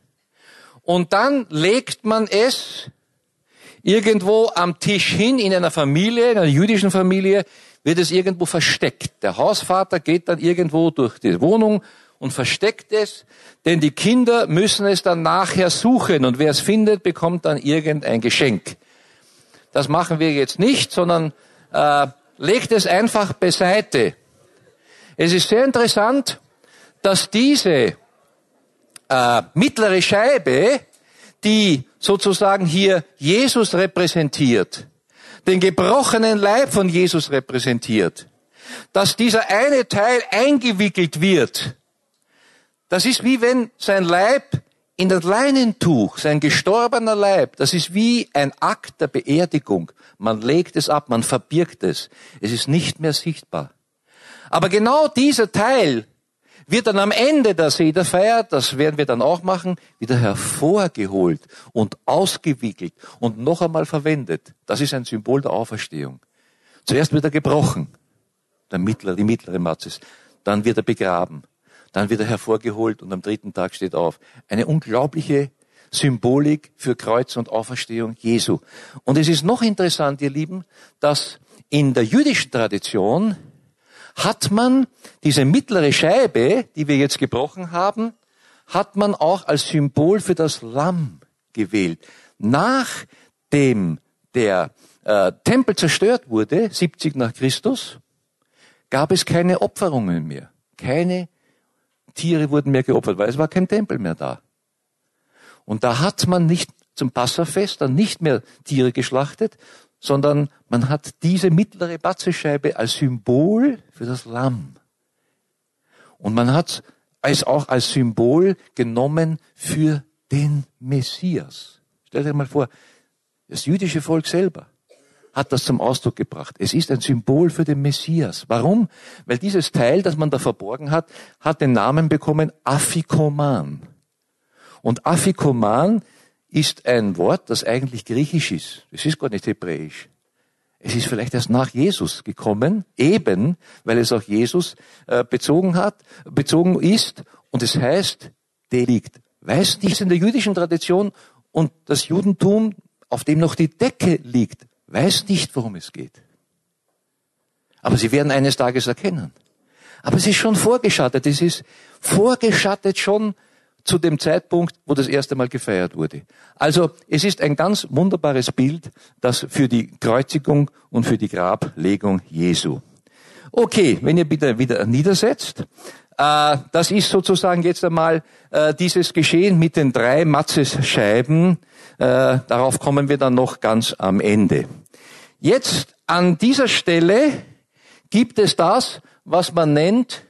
Und dann legt man es irgendwo am Tisch hin, in einer Familie, in einer jüdischen Familie, wird es irgendwo versteckt. Der Hausvater geht dann irgendwo durch die Wohnung und versteckt es, denn die Kinder müssen es dann nachher suchen und wer es findet, bekommt dann irgendein Geschenk. Das machen wir jetzt nicht, sondern äh, legt es einfach beiseite. Es ist sehr interessant, dass diese äh, mittlere Scheibe, die sozusagen hier Jesus repräsentiert, den gebrochenen Leib von Jesus repräsentiert, dass dieser eine Teil eingewickelt wird. Das ist wie wenn sein Leib in das Leinentuch, sein gestorbener Leib, das ist wie ein Akt der Beerdigung. Man legt es ab, man verbirgt es. Es ist nicht mehr sichtbar. Aber genau dieser Teil wird dann am Ende der Sederfeier, das werden wir dann auch machen, wieder hervorgeholt und ausgewickelt und noch einmal verwendet. Das ist ein Symbol der Auferstehung. Zuerst wird er gebrochen, der mittlere, die mittlere Matzes. Dann wird er begraben. Dann wird er hervorgeholt und am dritten Tag steht auf. Eine unglaubliche Symbolik für Kreuz und Auferstehung Jesu. Und es ist noch interessant, ihr Lieben, dass in der jüdischen Tradition hat man diese mittlere Scheibe, die wir jetzt gebrochen haben, hat man auch als Symbol für das Lamm gewählt. Nachdem der äh, Tempel zerstört wurde, siebzig nach Christus, gab es keine Opferungen mehr. Keine Tiere wurden mehr geopfert, weil es war kein Tempel mehr da. Und da hat man nicht zum Passafest dann nicht mehr Tiere geschlachtet, sondern man hat diese mittlere Batzescheibe als Symbol für das Lamm. Und man hat es auch als Symbol genommen für den Messias. Stellt euch mal vor, das jüdische Volk selber hat das zum Ausdruck gebracht. Es ist ein Symbol für den Messias. Warum? Weil dieses Teil, das man da verborgen hat, hat den Namen bekommen Afikoman. Und Afikoman ist ein Wort, das eigentlich griechisch ist. Es ist gar nicht hebräisch. Es ist vielleicht erst nach Jesus gekommen, eben weil es auch Jesus äh, bezogen hat, bezogen ist. Und es heißt, delikt. Weiß nicht, in der jüdischen Tradition und das Judentum, auf dem noch die Decke liegt, weiß nicht, worum es geht. Aber sie werden eines Tages erkennen. Aber es ist schon vorgeschattet. Es ist vorgeschattet schon zu dem Zeitpunkt, wo das erste Mal gefeiert wurde. Also es ist ein ganz wunderbares Bild, das für die Kreuzigung und für die Grablegung Jesu. Okay, wenn ihr bitte wieder niedersetzt. Äh, das ist sozusagen jetzt einmal äh, dieses Geschehen mit den drei Matzesscheiben. Äh, darauf kommen wir dann noch ganz am Ende. Jetzt an dieser Stelle gibt es das, was man nennt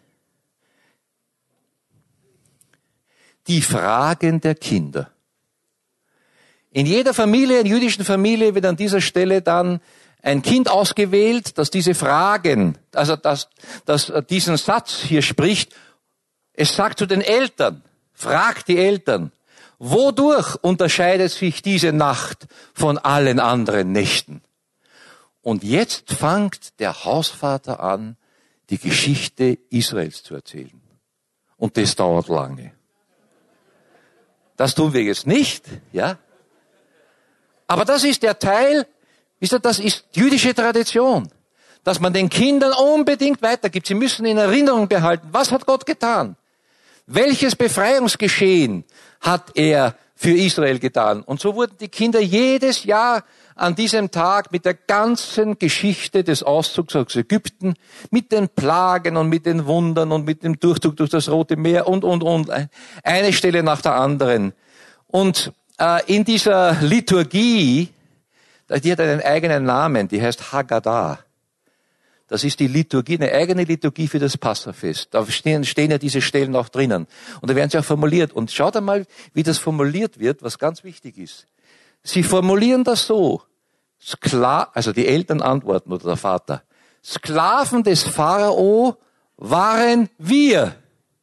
die Fragen der Kinder. In jeder Familie, in jüdischen Familie wird an dieser Stelle dann ein Kind ausgewählt, das diese Fragen, also das, das diesen Satz hier spricht. Es sagt zu den Eltern, fragt die Eltern, wodurch unterscheidet sich diese Nacht von allen anderen Nächten? Und jetzt fängt der Hausvater an, die Geschichte Israels zu erzählen. Und das dauert lange. Das tun wir jetzt nicht, ja. Aber das ist der Teil, wisst ihr, das ist jüdische Tradition, dass man den Kindern unbedingt weitergibt. Sie müssen in Erinnerung behalten, was hat Gott getan? Welches Befreiungsgeschehen hat er für Israel getan? Und so wurden die Kinder jedes Jahr an diesem Tag mit der ganzen Geschichte des Auszugs aus Ägypten, mit den Plagen und mit den Wundern und mit dem Durchzug durch das Rote Meer und, und, und, eine Stelle nach der anderen. Und äh, in dieser Liturgie, die hat einen eigenen Namen, die heißt Haggadah. Das ist die Liturgie, eine eigene Liturgie für das Passafest. Da stehen, stehen ja diese Stellen auch drinnen. Und da werden sie auch formuliert. Und schaut einmal, wie das formuliert wird, was ganz wichtig ist. Sie formulieren das so. Skla- also die Eltern antworten oder der Vater. Sklaven des Pharao waren wir.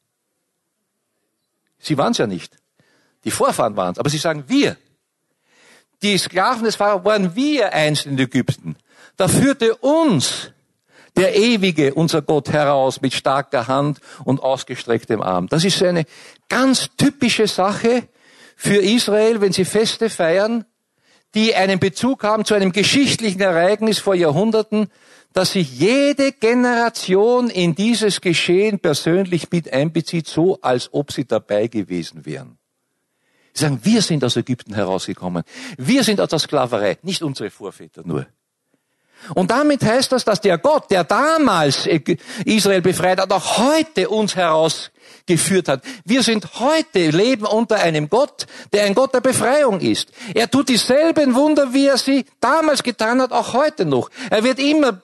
Sie waren es ja nicht. Die Vorfahren waren es. Aber sie sagen wir. Die Sklaven des Pharao waren wir einst in Ägypten. Da führte uns der Ewige, unser Gott, heraus mit starker Hand und ausgestrecktem Arm. Das ist eine ganz typische Sache für Israel, wenn sie Feste feiern, die einen Bezug haben zu einem geschichtlichen Ereignis vor Jahrhunderten, dass sich jede Generation in dieses Geschehen persönlich mit einbezieht, so als ob sie dabei gewesen wären. Sie sagen, wir sind aus Ägypten herausgekommen. Wir sind aus der Sklaverei, nicht unsere Vorväter nur. Und damit heißt das, dass der Gott, der damals Israel befreit hat, auch heute uns herausgeführt hat. Wir sind heute, leben unter einem Gott, der ein Gott der Befreiung ist. Er tut dieselben Wunder, wie er sie damals getan hat, auch heute noch. Er wird immer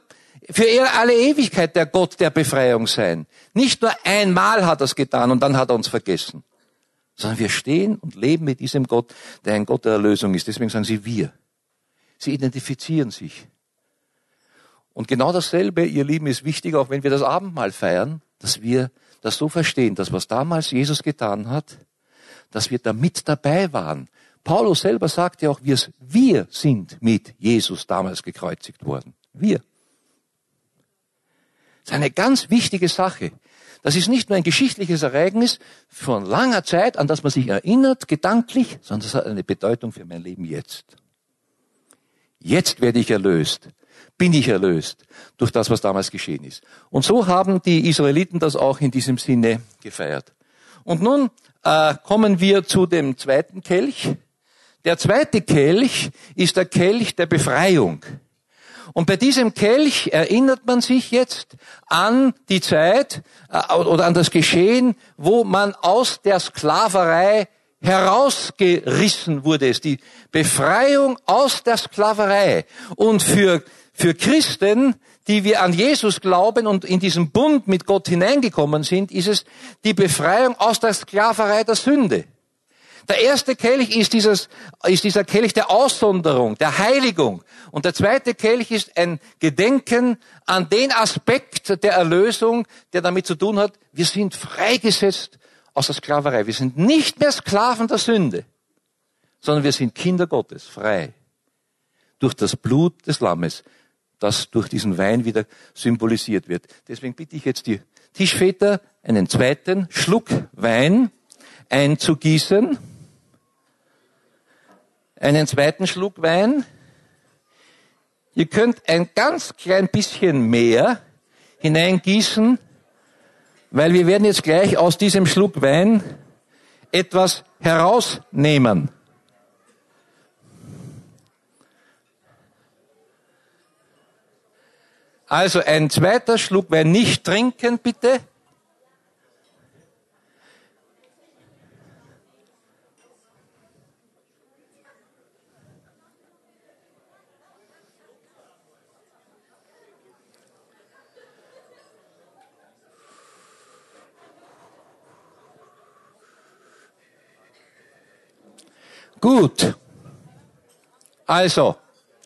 für alle Ewigkeit der Gott der Befreiung sein. Nicht nur einmal hat er es getan und dann hat er uns vergessen. Sondern wir stehen und leben mit diesem Gott, der ein Gott der Erlösung ist. Deswegen sagen sie wir. Sie identifizieren sich. Und genau dasselbe, ihr Lieben, ist wichtig, auch wenn wir das Abendmahl feiern, dass wir das so verstehen, dass was damals Jesus getan hat, dass wir da mit dabei waren. Paulus selber sagt ja auch, wir, wir sind mit Jesus damals gekreuzigt worden. Wir. Das ist eine ganz wichtige Sache. Das ist nicht nur ein geschichtliches Ereignis von langer Zeit, an das man sich erinnert, gedanklich, sondern es hat eine Bedeutung für mein Leben jetzt. Jetzt werde ich erlöst. Bin ich erlöst durch das, was damals geschehen ist. Und so haben die Israeliten das auch in diesem Sinne gefeiert. Und nun äh, kommen wir zu dem zweiten Kelch. Der zweite Kelch ist der Kelch der Befreiung. Und bei diesem Kelch erinnert man sich jetzt an die Zeit äh, oder an das Geschehen, wo man aus der Sklaverei herausgerissen wurde. Es ist die Befreiung aus der Sklaverei. Und für Für Christen, die wir an Jesus glauben und in diesen Bund mit Gott hineingekommen sind, ist es die Befreiung aus der Sklaverei der Sünde. Der erste Kelch ist, dieses, ist dieser Kelch der Aussonderung, der Heiligung. Und der zweite Kelch ist ein Gedenken an den Aspekt der Erlösung, der damit zu tun hat, wir sind freigesetzt aus der Sklaverei. Wir sind nicht mehr Sklaven der Sünde, sondern wir sind Kinder Gottes, frei. Durch das Blut des Lammes, das durch diesen Wein wieder symbolisiert wird. Deswegen bitte ich jetzt die Tischväter, einen zweiten Schluck Wein einzugießen. Einen zweiten Schluck Wein. Ihr könnt ein ganz klein bisschen mehr hineingießen, weil wir werden jetzt gleich aus diesem Schluck Wein etwas herausnehmen. Also ein zweiter Schluck Wein, nicht trinken, bitte. Gut. Also.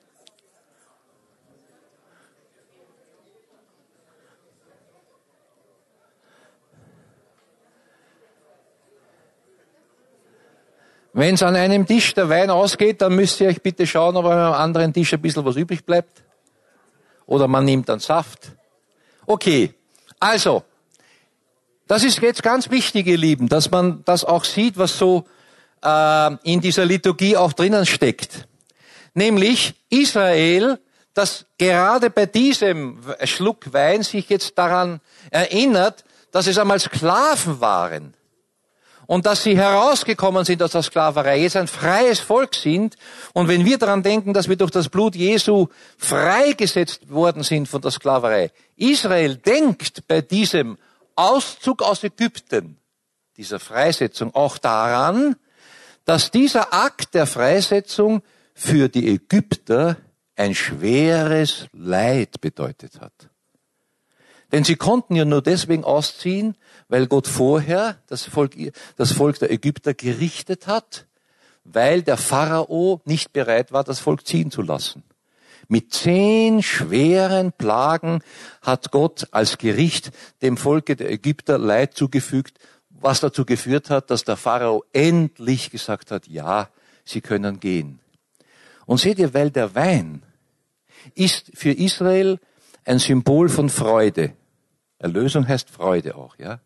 Wenn es an einem Tisch der Wein ausgeht, dann müsst ihr euch bitte schauen, ob am anderen Tisch ein bisschen was übrig bleibt. Oder man nimmt dann Saft. Okay, also, das ist jetzt ganz wichtig, ihr Lieben, dass man das auch sieht, was so äh, in dieser Liturgie auch drinnen steckt. Nämlich Israel, das gerade bei diesem Schluck Wein sich jetzt daran erinnert, dass es einmal Sklaven waren. Und dass sie herausgekommen sind aus der Sklaverei, jetzt ein freies Volk sind. Und wenn wir daran denken, dass wir durch das Blut Jesu freigesetzt worden sind von der Sklaverei. Israel denkt bei diesem Auszug aus Ägypten, dieser Freisetzung, auch daran, dass dieser Akt der Freisetzung für die Ägypter ein schweres Leid bedeutet hat. Denn sie konnten ja nur deswegen ausziehen, weil Gott vorher das Volk, das Volk der Ägypter gerichtet hat, weil der Pharao nicht bereit war, das Volk ziehen zu lassen. Mit zehn schweren Plagen hat Gott als Gericht dem Volke der Ägypter Leid zugefügt, was dazu geführt hat, dass der Pharao endlich gesagt hat, ja, sie können gehen. Und seht ihr, weil der Wein ist für Israel ein Symbol von Freude. Erlösung heißt Freude auch, ja.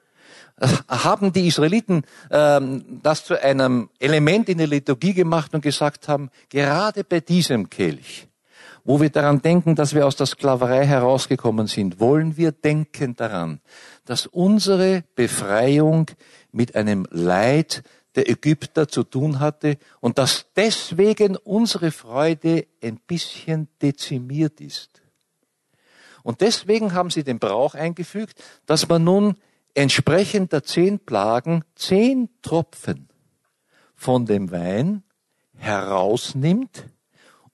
Haben die Israeliten ähm, das zu einem Element in der Liturgie gemacht und gesagt haben, gerade bei diesem Kelch, wo wir daran denken, dass wir aus der Sklaverei herausgekommen sind, wollen wir denken daran, dass unsere Befreiung mit einem Leid der Ägypter zu tun hatte und dass deswegen unsere Freude ein bisschen dezimiert ist. Und deswegen haben sie den Brauch eingefügt, dass man nun entsprechend der zehn Plagen zehn Tropfen von dem Wein herausnimmt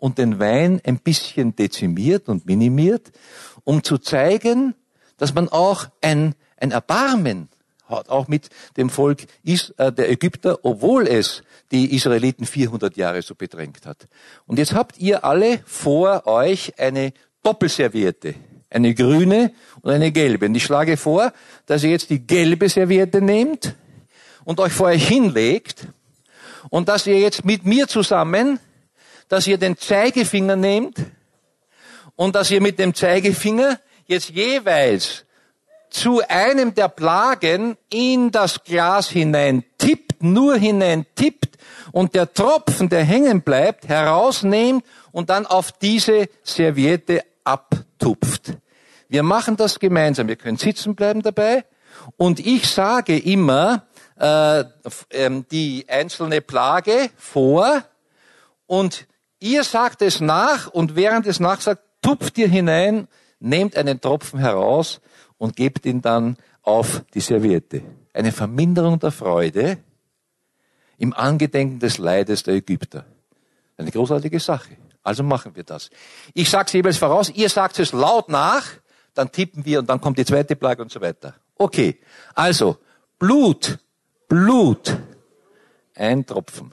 und den Wein ein bisschen dezimiert und minimiert, um zu zeigen, dass man auch ein, ein Erbarmen hat, auch mit dem Volk der Ägypter, obwohl es die Israeliten vierhundert Jahre so bedrängt hat. Und jetzt habt ihr alle vor euch eine Doppelserviette, eine grüne und eine gelbe. Und ich schlage vor, dass ihr jetzt die gelbe Serviette nehmt und euch vor euch hinlegt und dass ihr jetzt mit mir zusammen, dass ihr den Zeigefinger nehmt und dass ihr mit dem Zeigefinger jetzt jeweils zu einem der Plagen in das Glas hinein tippt, nur hinein tippt und der Tropfen, der hängen bleibt, herausnehmt und dann auf diese Serviette abtupft. Wir machen das gemeinsam. Wir können sitzen bleiben dabei und ich sage immer äh, die einzelne Plage vor und ihr sagt es nach und während es nachsagt, tupft ihr hinein, nehmt einen Tropfen heraus und gebt ihn dann auf die Serviette. Eine Verminderung der Freude im Angedenken des Leides der Ägypter. Eine großartige Sache. Also machen wir das. Ich sage es jeweils voraus, ihr sagt es laut nach, dann tippen wir und dann kommt die zweite Plage und so weiter. Okay, also Blut, Blut, ein Tropfen.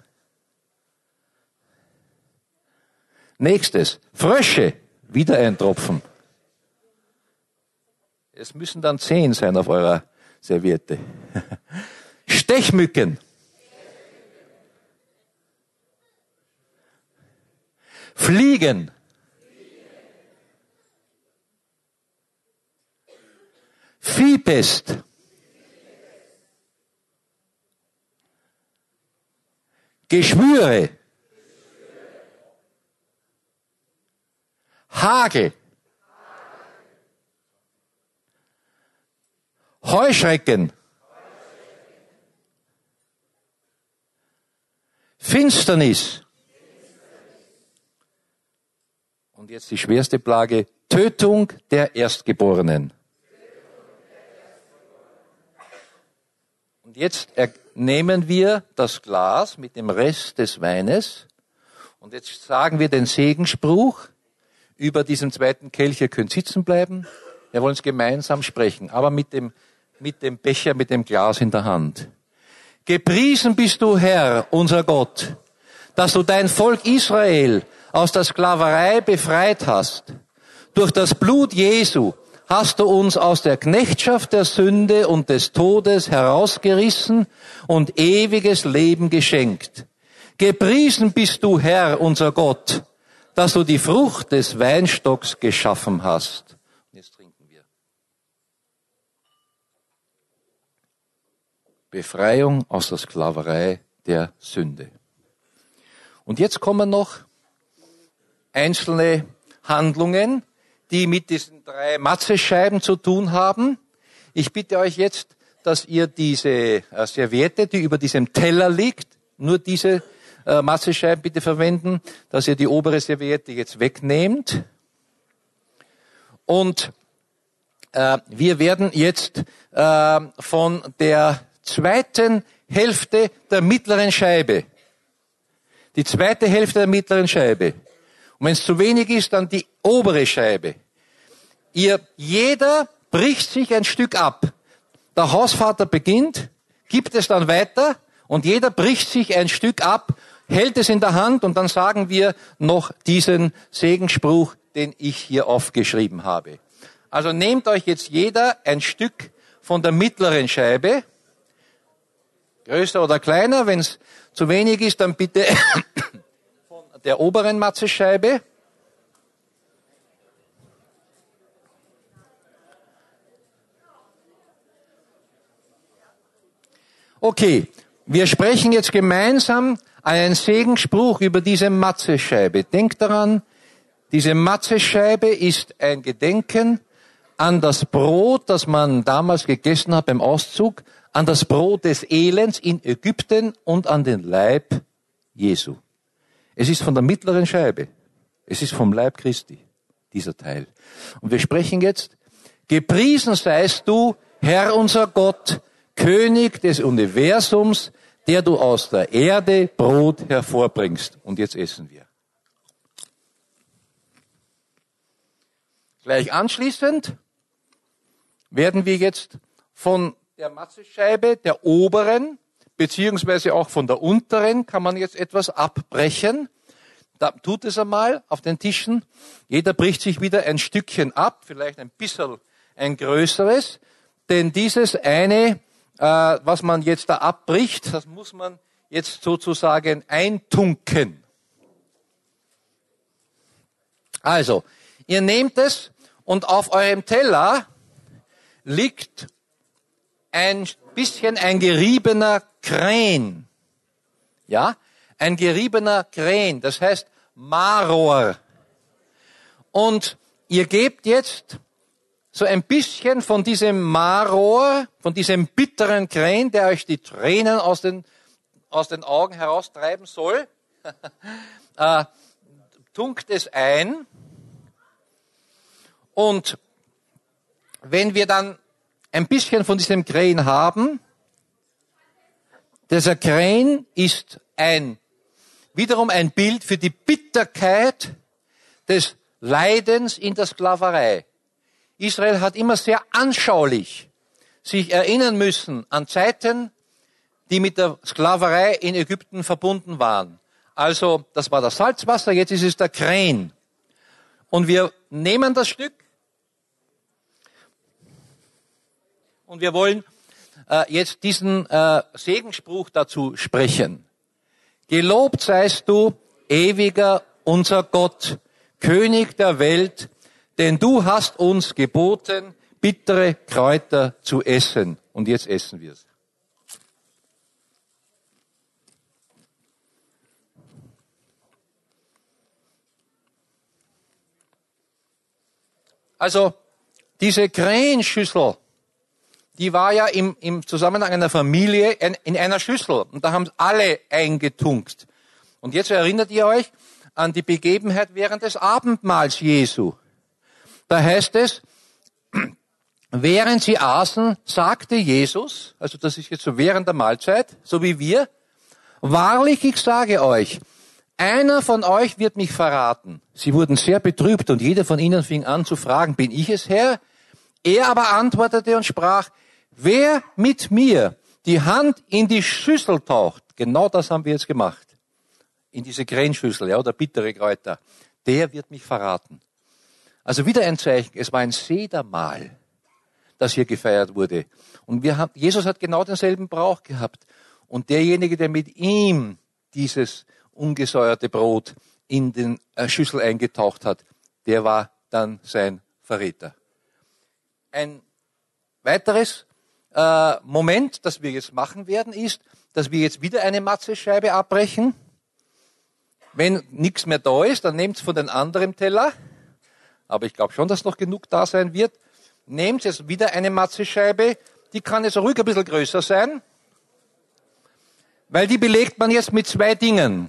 Nächstes, Frösche, wieder ein Tropfen. Es müssen dann zehn sein auf eurer Serviette. Stechmücken. Fliegen. Viehpest. Geschwüre. Hagel. Heuschrecken. Finsternis. Und jetzt die schwerste Plage, Tötung der Erstgeborenen. Und jetzt nehmen wir das Glas mit dem Rest des Weines und jetzt sagen wir den Segensspruch über diesem zweiten Kelch. Ihr könnt sitzen bleiben. Wir wollen es gemeinsam sprechen, aber mit dem, mit dem Becher, mit dem Glas in der Hand. Gepriesen bist du, Herr, unser Gott, dass du dein Volk Israel aus der Sklaverei befreit hast. Durch das Blut Jesu hast du uns aus der Knechtschaft der Sünde und des Todes herausgerissen und ewiges Leben geschenkt. Gepriesen bist du, Herr, unser Gott, dass du die Frucht des Weinstocks geschaffen hast. Jetzt trinken wir. Befreiung aus der Sklaverei der Sünde. Und jetzt kommen noch einzelne Handlungen, die mit diesen drei Matzescheiben zu tun haben. Ich bitte euch jetzt, dass ihr diese Serviette, die über diesem Teller liegt, nur diese äh, Matzescheiben bitte verwenden, dass ihr die obere Serviette jetzt wegnehmt. Und äh, wir werden jetzt äh, von der zweiten Hälfte der mittleren Scheibe, die zweite Hälfte der mittleren Scheibe, und wenn es zu wenig ist, dann die obere Scheibe. Ihr, jeder bricht sich ein Stück ab. Der Hausvater beginnt, gibt es dann weiter und jeder bricht sich ein Stück ab, hält es in der Hand und dann sagen wir noch diesen Segensspruch, den ich hier aufgeschrieben habe. Also nehmt euch jetzt jeder ein Stück von der mittleren Scheibe, größer oder kleiner, wenn es zu wenig ist, dann bitte von der oberen Matzescheibe. Okay, wir sprechen jetzt gemeinsam einen Segensspruch über diese Matzescheibe. Denkt daran, diese Matzescheibe ist ein Gedenken an das Brot, das man damals gegessen hat beim Auszug, an das Brot des Elends in Ägypten und an den Leib Jesu. Es ist von der mittleren Scheibe. Es ist vom Leib Christi, dieser Teil. Und wir sprechen jetzt, gepriesen seist du, Herr unser Gott, König des Universums, der du aus der Erde Brot hervorbringst. Und jetzt essen wir. Gleich anschließend werden wir jetzt von der Matzescheibe, der oberen, beziehungsweise auch von der unteren, kann man jetzt etwas abbrechen. Da tut es einmal auf den Tischen. Jeder bricht sich wieder ein Stückchen ab, vielleicht ein bisschen ein größeres. Denn dieses eine, äh, was man jetzt da abbricht, das muss man jetzt sozusagen eintunken. Also, ihr nehmt es und auf eurem Teller liegt ein bisschen ein geriebener Kren. Ja, ein geriebener Kren, das heißt Maror. Und ihr gebt jetzt so ein bisschen von diesem Maror, von diesem bitteren Kren, der euch die Tränen aus den, aus den Augen heraustreiben soll, äh, tunkt es ein. Und wenn wir dann ein bisschen von diesem Kren haben, dieser Kren ist ein, wiederum ein Bild für die Bitterkeit des Leidens in der Sklaverei. Israel hat immer sehr anschaulich sich erinnern müssen an Zeiten, die mit der Sklaverei in Ägypten verbunden waren. Also, das war das Salzwasser, jetzt ist es der Kren. Und wir nehmen das Stück und wir wollen äh, jetzt diesen äh, Segensspruch dazu sprechen. Gelobt seist du, ewiger unser Gott, König der Welt, denn du hast uns geboten, bittere Kräuter zu essen. Und jetzt essen wir es. Also, diese Krähenschüssel, die war ja im, im Zusammenhang einer Familie in, in einer Schüssel. Und da haben alle eingetunkt. Und jetzt erinnert ihr euch an die Begebenheit während des Abendmahls Jesu. Da heißt es, während sie aßen, sagte Jesus, also das ist jetzt so während der Mahlzeit, so wie wir, wahrlich, ich sage euch, einer von euch wird mich verraten. Sie wurden sehr betrübt und jeder von ihnen fing an zu fragen, bin ich es, Herr? Er aber antwortete und sprach, wer mit mir die Hand in die Schüssel taucht, genau das haben wir jetzt gemacht, in diese Krähenschüssel, ja, oder bittere Kräuter, der wird mich verraten. Also wieder ein Zeichen, es war ein Sedermahl, das hier gefeiert wurde. Und wir haben, Jesus hat genau denselben Brauch gehabt. Und derjenige, der mit ihm dieses ungesäuerte Brot in den Schüssel eingetaucht hat, der war dann sein Verräter. Ein weiteres äh, Moment, das wir jetzt machen werden, ist, dass wir jetzt wieder eine Matzescheibe abbrechen. Wenn nichts mehr da ist, dann nehmt es von den anderen Teller. Aber ich glaube schon, dass noch genug da sein wird. Nehmt jetzt wieder eine Matzescheibe. Die kann jetzt ruhig ein bisschen größer sein. Weil die belegt man jetzt mit zwei Dingen.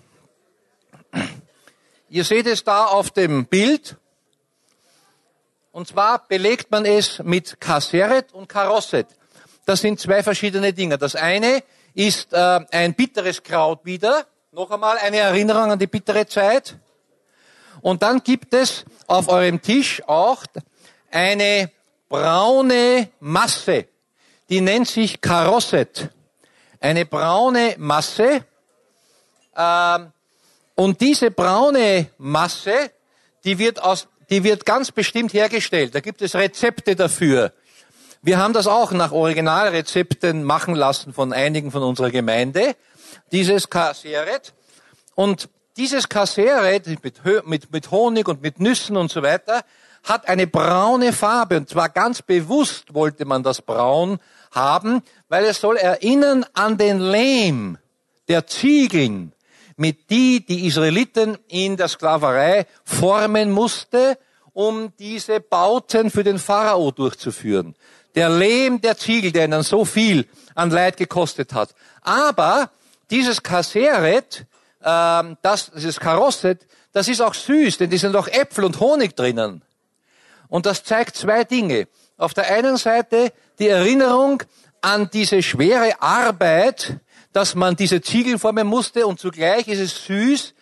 Ihr seht es da auf dem Bild. Und zwar belegt man es mit Kaseret und Karosset. Das sind zwei verschiedene Dinge. Das eine ist äh, ein bitteres Kraut wieder. Noch einmal eine Erinnerung an die bittere Zeit. Und dann gibt es auf eurem Tisch auch eine braune Masse. Die nennt sich Karosset. Eine braune Masse. Ähm, und diese braune Masse, die wird aus, die wird ganz bestimmt hergestellt. Da gibt es Rezepte dafür. Wir haben das auch nach Originalrezepten machen lassen von einigen von unserer Gemeinde. Dieses Kaseret. Und dieses Kaseret mit, mit, mit Honig und mit Nüssen und so weiter hat eine braune Farbe. Und zwar ganz bewusst wollte man das braun haben, weil es soll erinnern an den Lehm der Ziegeln, mit die die Israeliten in der Sklaverei formen musste, um diese Bauten für den Pharao durchzuführen. Der Lehm der Ziegel, der ihnen so viel an Leid gekostet hat. Aber dieses Kaseret, ähm, das, dieses Karosset, das ist auch süß, denn da sind auch Äpfel und Honig drinnen. Und das zeigt zwei Dinge. Auf der einen Seite die Erinnerung an diese schwere Arbeit, dass man diese Ziegel formen musste, und zugleich ist es süß.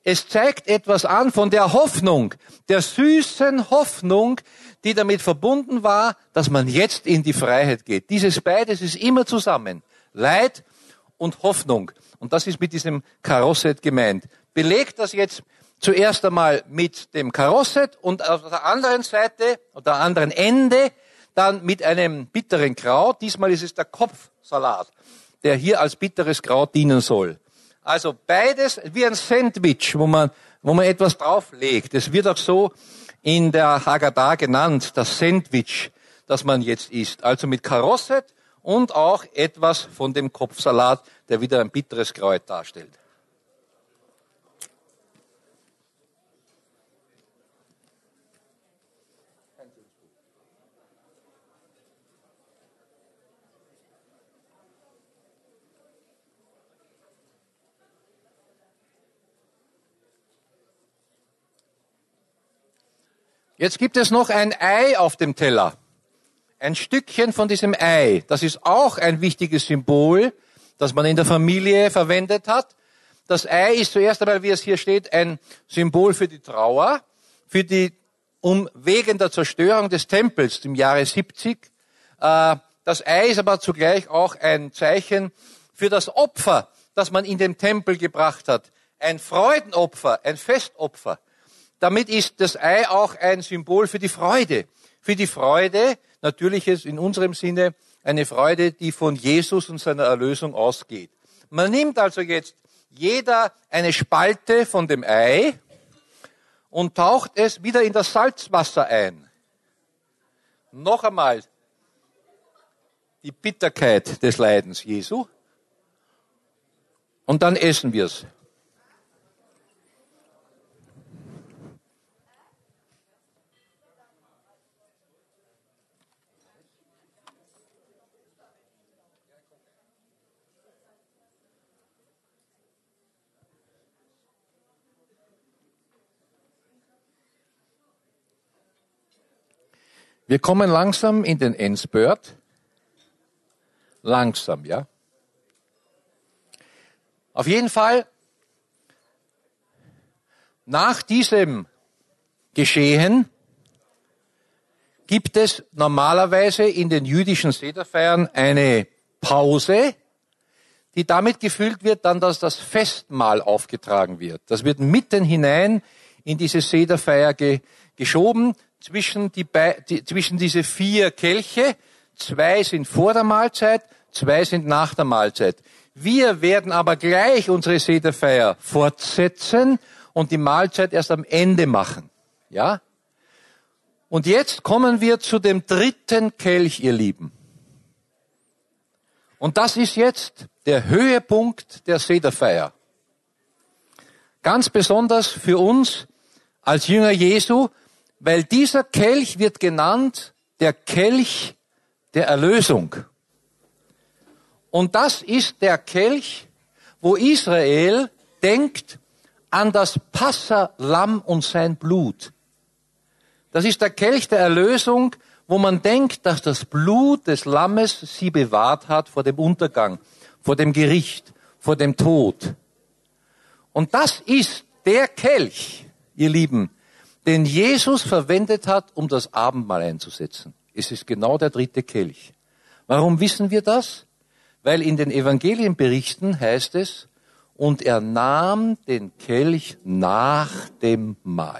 Es zeigt etwas an von der Hoffnung, der süßen Hoffnung, die damit verbunden war, dass man jetzt in die Freiheit geht. Dieses beides ist immer zusammen. Leid und Hoffnung. Und das ist mit diesem Karosset gemeint. Belegt das jetzt zuerst einmal mit dem Karosset und auf der anderen Seite oder anderen Ende dann mit einem bitteren Kraut. Diesmal ist es der Kopfsalat, der hier als bitteres Kraut dienen soll. Also beides wie ein Sandwich, wo man, wo man etwas drauflegt. Es wird auch so in der Haggadah genannt, das Sandwich, das man jetzt isst. Also mit Karosset und auch etwas von dem Kopfsalat, der wieder ein bitteres Kraut darstellt. Jetzt gibt es noch ein Ei auf dem Teller. Ein Stückchen von diesem Ei. Das ist auch ein wichtiges Symbol, das man in der Familie verwendet hat. Das Ei ist zuerst einmal, wie es hier steht, ein Symbol für die Trauer, für die, um wegen der Zerstörung des Tempels im Jahre siebzig. Das Ei ist aber zugleich auch ein Zeichen für das Opfer, das man in den Tempel gebracht hat. Ein Freudenopfer, ein Festopfer. Damit ist das Ei auch ein Symbol für die Freude. Für die Freude, natürlich ist in unserem Sinne eine Freude, die von Jesus und seiner Erlösung ausgeht. Man nimmt also jetzt jeder eine Spalte von dem Ei und taucht es wieder in das Salzwasser ein. Noch einmal die Bitterkeit des Leidens Jesu. Und dann essen wir es. Wir kommen langsam in den Endspurt. Langsam, ja. Auf jeden Fall, nach diesem Geschehen gibt es normalerweise in den jüdischen Sederfeiern eine Pause, die damit gefüllt wird, dann, dass das Festmahl aufgetragen wird. Das wird mitten hinein in diese Sederfeier ge- geschoben. Zwischen, die, die, zwischen diese vier Kelche, zwei sind vor der Mahlzeit, zwei sind nach der Mahlzeit. Wir werden aber gleich unsere Sederfeier fortsetzen und die Mahlzeit erst am Ende machen. Ja? Und jetzt kommen wir zu dem dritten Kelch, ihr Lieben. Und das ist jetzt der Höhepunkt der Sederfeier. Ganz besonders für uns als Jünger Jesu, weil dieser Kelch wird genannt der Kelch der Erlösung. Und das ist der Kelch, wo Israel denkt an das Passalamm und sein Blut. Das ist der Kelch der Erlösung, wo man denkt, dass das Blut des Lammes sie bewahrt hat vor dem Untergang, vor dem Gericht, vor dem Tod. Und das ist der Kelch, ihr Lieben, den Jesus verwendet hat, um das Abendmahl einzusetzen. Es ist genau der dritte Kelch. Warum wissen wir das? Weil in den Evangelienberichten heißt es, und er nahm den Kelch nach dem Mahl.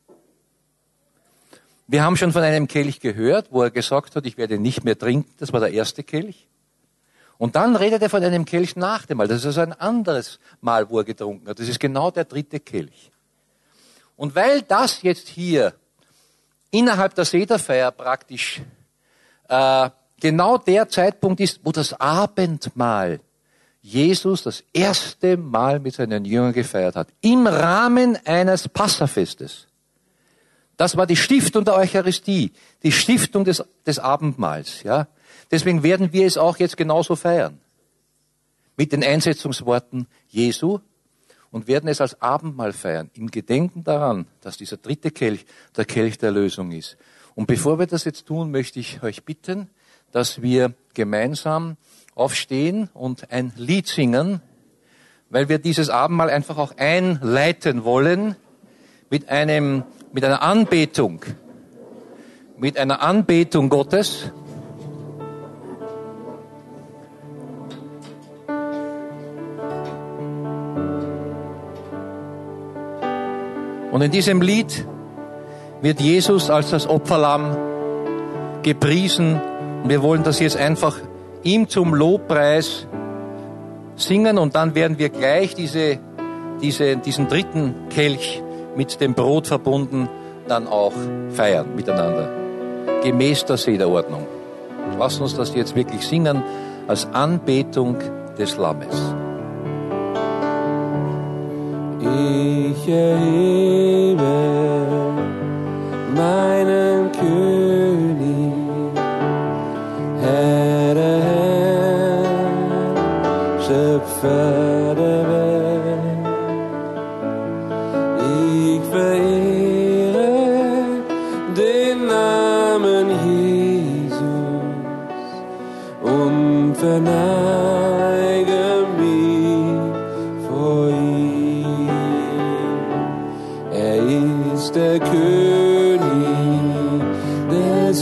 Wir haben schon von einem Kelch gehört, wo er gesagt hat, ich werde nicht mehr trinken. Das war der erste Kelch. Und dann redet er von einem Kelch nach dem Mahl. Das ist also ein anderes Mahl, wo er getrunken hat. Das ist genau der dritte Kelch. Und weil das jetzt hier innerhalb der Sederfeier praktisch äh, genau der Zeitpunkt ist, wo das Abendmahl Jesus das erste Mal mit seinen Jüngern gefeiert hat, im Rahmen eines Passafestes. Das war die Stiftung der Eucharistie, die Stiftung des, des Abendmahls. Ja? Deswegen werden wir es auch jetzt genauso feiern. Mit den Einsetzungsworten Jesu. Und werden es als Abendmahl feiern, im Gedenken daran, dass dieser dritte Kelch der Kelch der Erlösung ist. Und bevor wir das jetzt tun, möchte ich euch bitten, dass wir gemeinsam aufstehen und ein Lied singen, weil wir dieses Abendmahl einfach auch einleiten wollen mit einem, mit einer Anbetung, mit einer Anbetung Gottes. Und in diesem Lied wird Jesus als das Opferlamm gepriesen. Und wir wollen das jetzt einfach ihm zum Lobpreis singen. Und dann werden wir gleich diese, diese, diesen dritten Kelch mit dem Brot verbunden dann auch feiern miteinander. Gemäß der Sederordnung. Lass uns das jetzt wirklich singen als Anbetung des Lammes. Ich erhebe meinen König, Herr der Herren, Schöpfer der Welt. Ich verehre den Namen Jesus und verneige mich vor ihm. Er ist der König des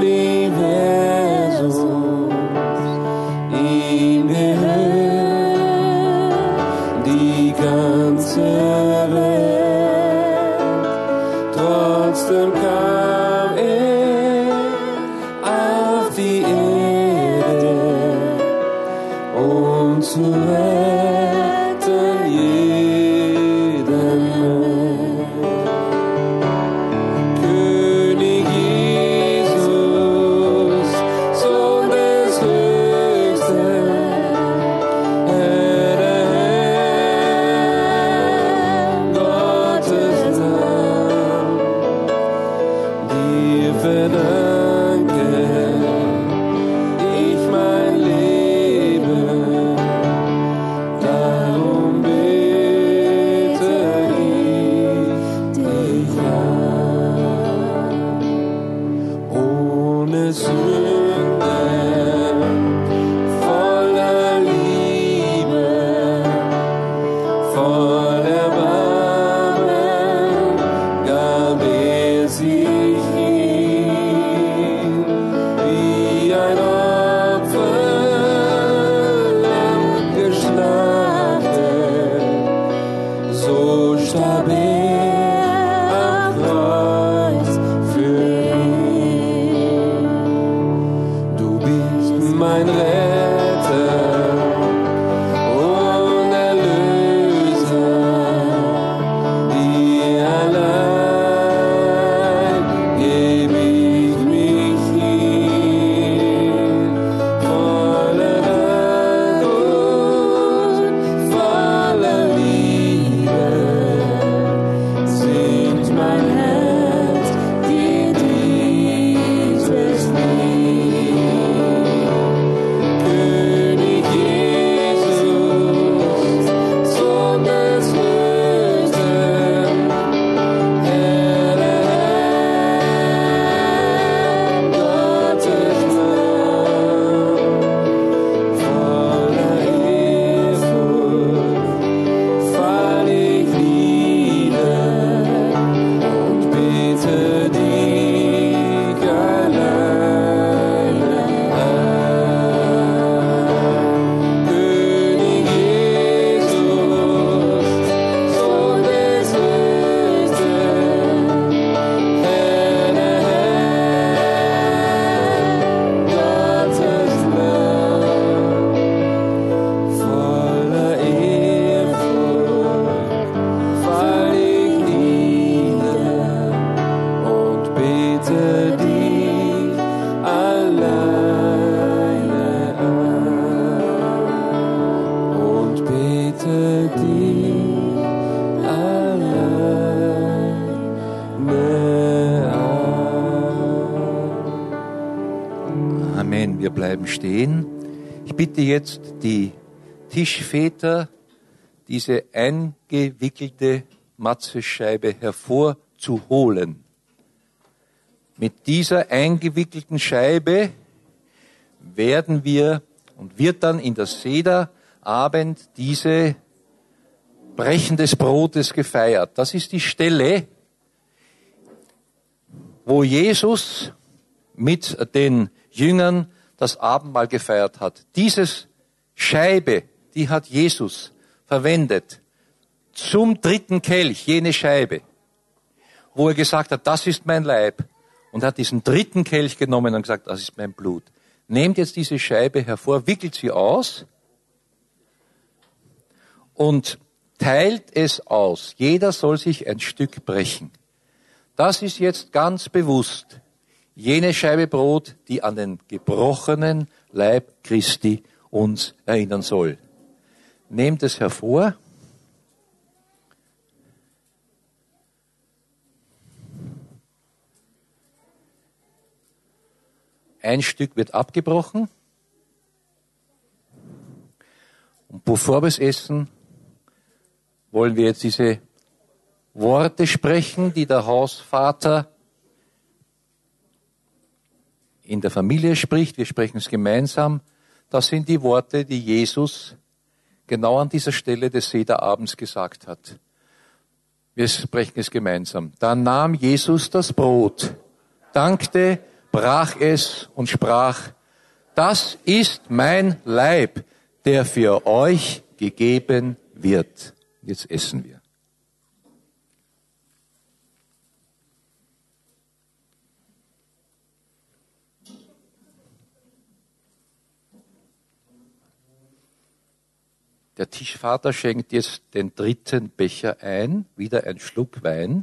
Universums, ihm gehört die ganze Welt. Trotzdem kam er auf die Erde, um zu retten jeden Mensch. König Jesus, Sohn des Höchsten, Herr der Herren, Gottes Lamm, dir verdanke ich mein Leben, darum bete ich dich an. Ohne Sünde, voller Liebe, voll Erbarmen, gab er sich hin, wie ein Opferlamm geschlachtet, so starb er am Kreuz für ihn. Du bist mein Retter und Erlöser, dir allein geb ich mich hin, voller Dank und voller Liebe singt mein Herz dir dieses Lied. König Jesus, Sohn des Höchsten, Herr der Herren, Gottes Lamm, voller Ehrfurcht fall ich nieder und bete dich alleine an. König Jesus, Sohn des Höchsten, Herr der Herren, Gottes Lamm, voller Ehrfurcht fall ich nieder und bete dich alleine an. Und bete dich alleine an. Amen. Wir bleiben stehen. Ich bitte jetzt die Tischväter, diese eingewickelte Matzescheibe hervorzuholen. Mit dieser eingewickelten Scheibe werden wir und wird dann in der Sederabend diese Brechen des Brotes gefeiert. Das ist die Stelle, wo Jesus mit den Jüngern das Abendmahl gefeiert hat. Dieses Scheibe, die hat Jesus verwendet zum dritten Kelch, jene Scheibe, wo er gesagt hat, das ist mein Leib. Und hat diesen dritten Kelch genommen und gesagt, das ist mein Blut. Nehmt jetzt diese Scheibe hervor, wickelt sie aus und teilt es aus. Jeder soll sich ein Stück brechen. Das ist jetzt ganz bewusst jene Scheibe Brot, die an den gebrochenen Leib Christi uns erinnern soll. Nehmt es hervor. Ein Stück wird abgebrochen. Und bevor wir es essen, wollen wir jetzt diese Worte sprechen, die der Hausvater in der Familie spricht. Wir sprechen es gemeinsam. Das sind die Worte, die Jesus genau an dieser Stelle des Sederabends gesagt hat. Wir sprechen es gemeinsam. Dann nahm Jesus das Brot, dankte, brach es und sprach, das ist mein Leib, der für euch gegeben wird. Jetzt essen wir. Der Tischvater schenkt jetzt den dritten Becher ein, wieder ein Schluck Wein.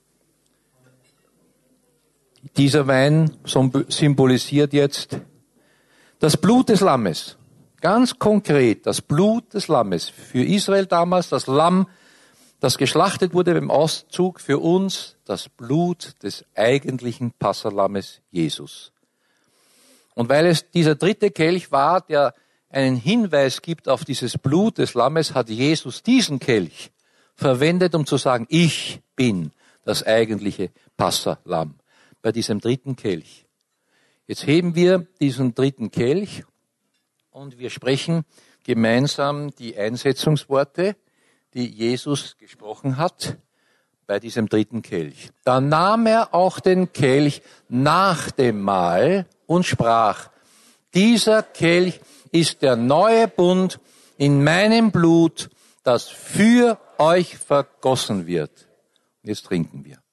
Dieser Wein symbolisiert jetzt das Blut des Lammes. Ganz konkret, das Blut des Lammes. Für Israel damals das Lamm, das geschlachtet wurde beim Auszug. Für uns das Blut des eigentlichen Passalammes Jesus. Und weil es dieser dritte Kelch war, der einen Hinweis gibt auf dieses Blut des Lammes, hat Jesus diesen Kelch verwendet, um zu sagen, ich bin das eigentliche Passalamm. Bei diesem dritten Kelch. Jetzt heben wir diesen dritten Kelch und wir sprechen gemeinsam die Einsetzungsworte, die Jesus gesprochen hat bei diesem dritten Kelch. Dann nahm er auch den Kelch nach dem Mahl und sprach, dieser Kelch ist der neue Bund in meinem Blut, das für euch vergossen wird. Jetzt trinken wir.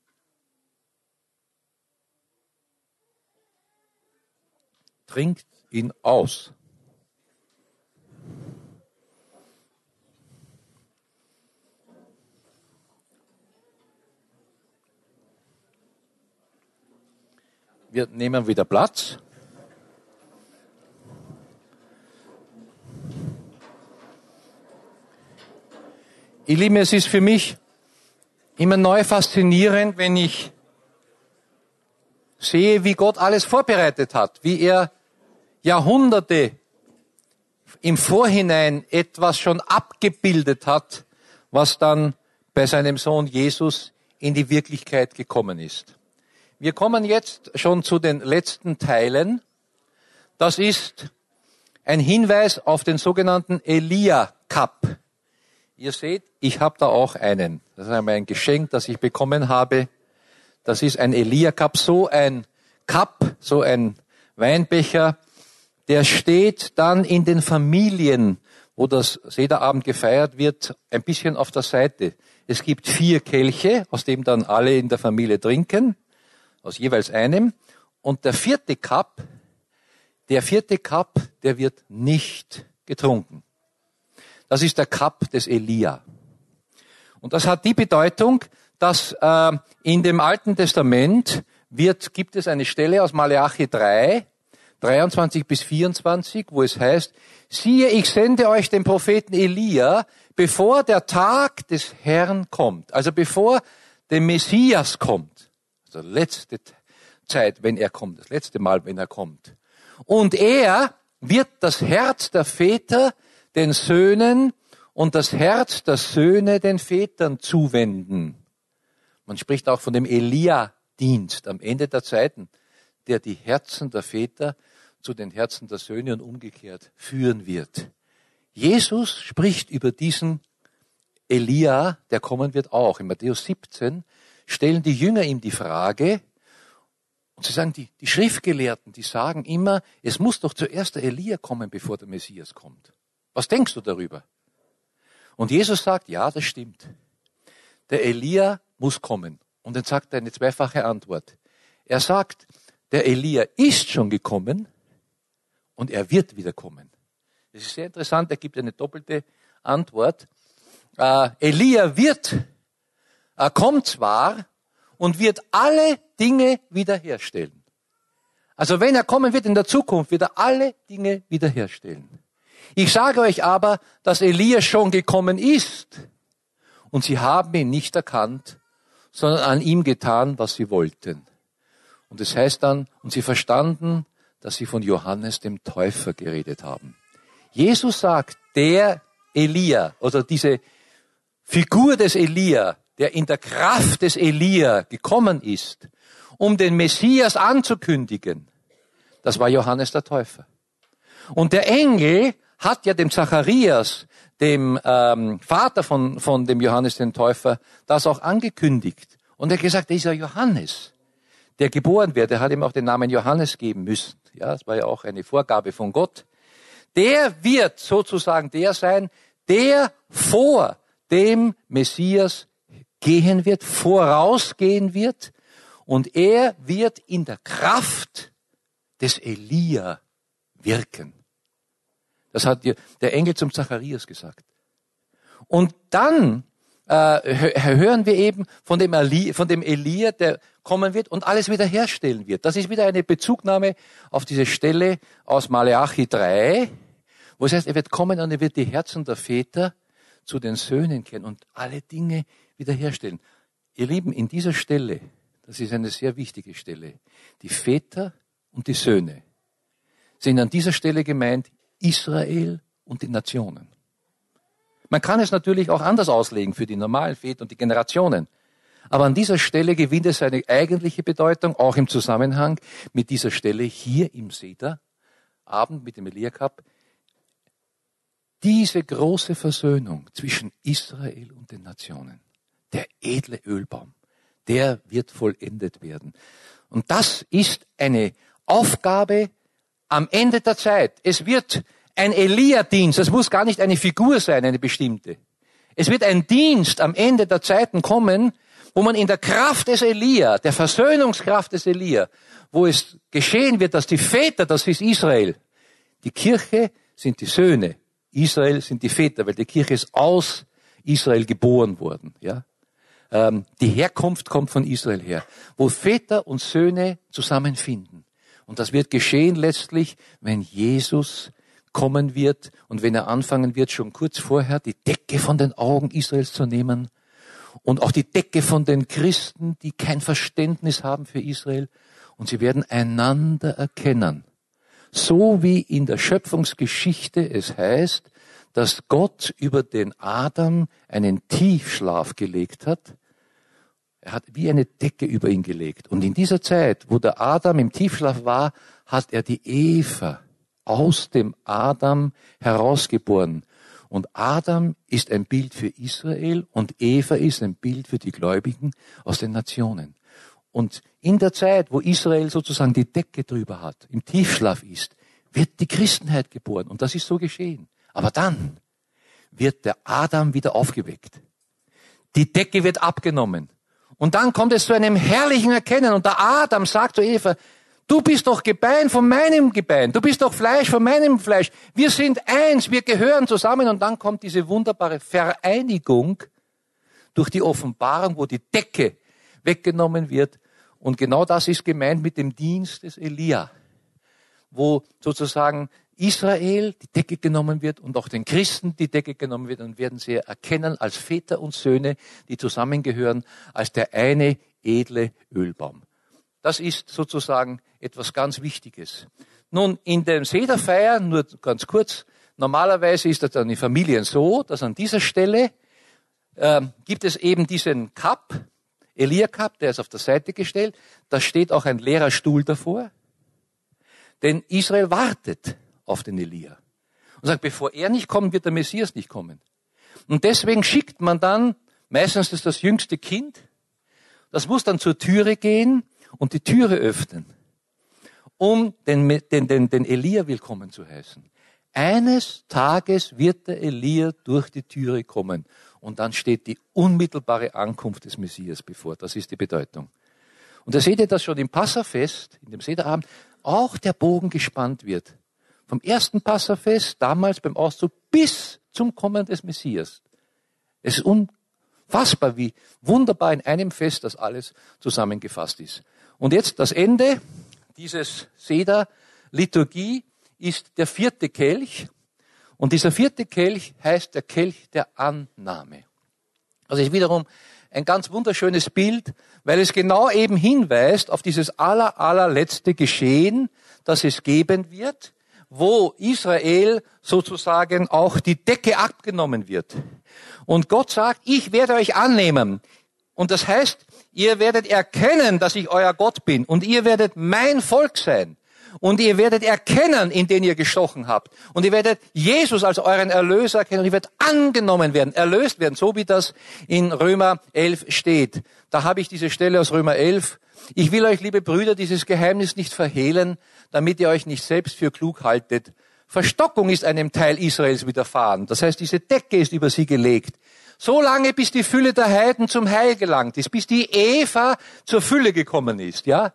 Trinkt ihn aus. Wir nehmen wieder Platz. Ihr Lieben, es ist für mich immer neu faszinierend, wenn ich sehe, wie Gott alles vorbereitet hat, wie er Jahrhunderte im Vorhinein etwas schon abgebildet hat, was dann bei seinem Sohn Jesus in die Wirklichkeit gekommen ist. Wir kommen jetzt schon zu den letzten Teilen. Das ist ein Hinweis auf den sogenannten Elia-Cup. Ihr seht, ich habe da auch einen. Das ist einmal ein Geschenk, das ich bekommen habe. Das ist ein Elia-Cup, so ein Cup, so ein Weinbecher, der steht dann in den Familien, wo das Sederabend gefeiert wird, ein bisschen auf der Seite. Es gibt vier Kelche, aus dem dann alle in der Familie trinken, aus jeweils einem. Und der vierte Cup, der vierte Cup, der wird nicht getrunken. Das ist der Cup des Elia. Und das hat die Bedeutung, dass äh, in dem Alten Testament wird, gibt es eine Stelle aus Maleachi drei, dreiundzwanzig bis vierundzwanzig, wo es heißt, siehe, ich sende euch den Propheten Elia, bevor der Tag des Herrn kommt. Also bevor der Messias kommt. Also letzte Zeit, wenn er kommt. Das letzte Mal, wenn er kommt. Und er wird das Herz der Väter den Söhnen und das Herz der Söhne den Vätern zuwenden. Man spricht auch von dem Elia-Dienst am Ende der Zeiten, der die Herzen der Väter zu den Herzen der Söhne und umgekehrt führen wird. Jesus spricht über diesen Elia, der kommen wird auch. In Matthäus siebzehn stellen die Jünger ihm die Frage, und sie sagen, die, die Schriftgelehrten, die sagen immer, es muss doch zuerst der Elia kommen, bevor der Messias kommt. Was denkst du darüber? Und Jesus sagt, ja, das stimmt. Der Elia muss kommen. Und dann sagt er eine zweifache Antwort. Er sagt, der Elia ist schon gekommen und er wird wieder kommen. Das ist sehr interessant, er gibt eine doppelte Antwort. Äh, Elia wird, er kommt zwar und wird alle Dinge wiederherstellen. Also wenn er kommen wird in der Zukunft, wird er alle Dinge wiederherstellen. Ich sage euch aber, dass Elia schon gekommen ist und sie haben ihn nicht erkannt, sondern an ihm getan, was sie wollten. Und es heißt dann, und sie verstanden, dass sie von Johannes dem Täufer geredet haben. Jesus sagt, der Elia, oder diese Figur des Elia, der in der Kraft des Elia gekommen ist, um den Messias anzukündigen, das war Johannes der Täufer. Und der Engel hat ja dem Zacharias, dem ähm, Vater von, von dem Johannes den Täufer, das auch angekündigt. Und er hat gesagt, dieser Johannes, der geboren wird, der hat ihm auch den Namen Johannes geben müssen. Ja, das war ja auch eine Vorgabe von Gott. Der wird sozusagen der sein, der vor dem Messias gehen wird, vorausgehen wird. Und er wird in der Kraft des Elia wirken. Das hat der Engel zum Zacharias gesagt. Und dann äh, hören wir eben von dem, Eli, von dem Elia, der kommen wird und alles wiederherstellen wird. Das ist wieder eine Bezugnahme auf diese Stelle aus Maleachi drei, wo es heißt, er wird kommen und er wird die Herzen der Väter zu den Söhnen kehren und alle Dinge wiederherstellen. Ihr Lieben, in dieser Stelle, das ist eine sehr wichtige Stelle, die Väter und die Söhne sind an dieser Stelle gemeint, Israel und die Nationen. Man kann es natürlich auch anders auslegen für die normalen Väter und die Generationen. Aber an dieser Stelle gewinnt es seine eigentliche Bedeutung, auch im Zusammenhang mit dieser Stelle hier im Sederabend mit dem Elia-Kap. Diese große Versöhnung zwischen Israel und den Nationen, der edle Ölbaum, der wird vollendet werden. Und das ist eine Aufgabe am Ende der Zeit. Es wird ein Elia-Dienst, das muss gar nicht eine Figur sein, eine bestimmte. Es wird ein Dienst am Ende der Zeiten kommen, wo man in der Kraft des Elia, der Versöhnungskraft des Elia, wo es geschehen wird, dass die Väter, das ist Israel, die Kirche sind die Söhne, Israel sind die Väter, weil die Kirche ist aus Israel geboren worden. Ja, ähm, die Herkunft kommt von Israel her, wo Väter und Söhne zusammenfinden. Und das wird geschehen letztlich, wenn Jesus kommen wird und wenn er anfangen wird, schon kurz vorher die Decke von den Augen Israels zu nehmen und auch die Decke von den Christen, die kein Verständnis haben für Israel. Und sie werden einander erkennen. So wie in der Schöpfungsgeschichte es heißt, dass Gott über den Adam einen Tiefschlaf gelegt hat. Er hat wie eine Decke über ihn gelegt. Und in dieser Zeit, wo der Adam im Tiefschlaf war, hat er die Eva aus dem Adam herausgeboren. Und Adam ist ein Bild für Israel und Eva ist ein Bild für die Gläubigen aus den Nationen. Und in der Zeit, wo Israel sozusagen die Decke drüber hat, im Tiefschlaf ist, wird die Christenheit geboren. Und das ist so geschehen. Aber dann wird der Adam wieder aufgeweckt. Die Decke wird abgenommen. Und dann kommt es zu einem herrlichen Erkennen. Und der Adam sagt zu Eva, du bist doch Gebein von meinem Gebein. Du bist doch Fleisch von meinem Fleisch. Wir sind eins, wir gehören zusammen. Und dann kommt diese wunderbare Vereinigung durch die Offenbarung, wo die Decke weggenommen wird. Und genau das ist gemeint mit dem Dienst des Elia, wo sozusagen Israel die Decke genommen wird und auch den Christen die Decke genommen wird, und werden sie erkennen als Väter und Söhne, die zusammengehören, als der eine edle Ölbaum. Das ist sozusagen etwas ganz Wichtiges. Nun, in den Sederfeiern, nur ganz kurz, normalerweise ist das dann in Familien so, dass an dieser Stelle äh, gibt es eben diesen Kap, Elia-Kap, der ist auf der Seite gestellt, da steht auch ein leerer Stuhl davor, denn Israel wartet auf den Elia und sagt, bevor er nicht kommt, wird der Messias nicht kommen. Und deswegen schickt man dann, meistens ist das jüngste Kind, das muss dann zur Türe gehen und die Türe öffnen, um den, den, den, den Elia willkommen zu heißen. Eines Tages wird der Elia durch die Türe kommen und dann steht die unmittelbare Ankunft des Messias bevor. Das ist die Bedeutung. Und da seht ihr, dass schon im Passafest, in dem Sederabend, auch der Bogen gespannt wird. Vom ersten Passafest, damals beim Auszug, bis zum Kommen des Messias. Es ist unfassbar, wie wunderbar in einem Fest das alles zusammengefasst ist. Und jetzt das Ende dieses Seder-Liturgie ist der vierte Kelch. Und dieser vierte Kelch heißt der Kelch der Annahme. Also ist wiederum ein ganz wunderschönes Bild, weil es genau eben hinweist auf dieses aller, allerletzte Geschehen, das es geben wird, wo Israel sozusagen auch die Decke abgenommen wird. Und Gott sagt, ich werde euch annehmen. Und das heißt, ihr werdet erkennen, dass ich euer Gott bin. Und ihr werdet mein Volk sein. Und ihr werdet erkennen, in den ihr gestochen habt. Und ihr werdet Jesus als euren Erlöser erkennen. Und ihr werdet angenommen werden, erlöst werden, so wie das in Römer elf steht. Da habe ich diese Stelle aus Römer elf. Ich will euch, liebe Brüder, dieses Geheimnis nicht verhehlen, damit ihr euch nicht selbst für klug haltet. Verstockung ist einem Teil Israels widerfahren. Das heißt, diese Decke ist über sie gelegt. So lange, bis die Fülle der Heiden zum Heil gelangt ist, bis die Eva zur Fülle gekommen ist, ja.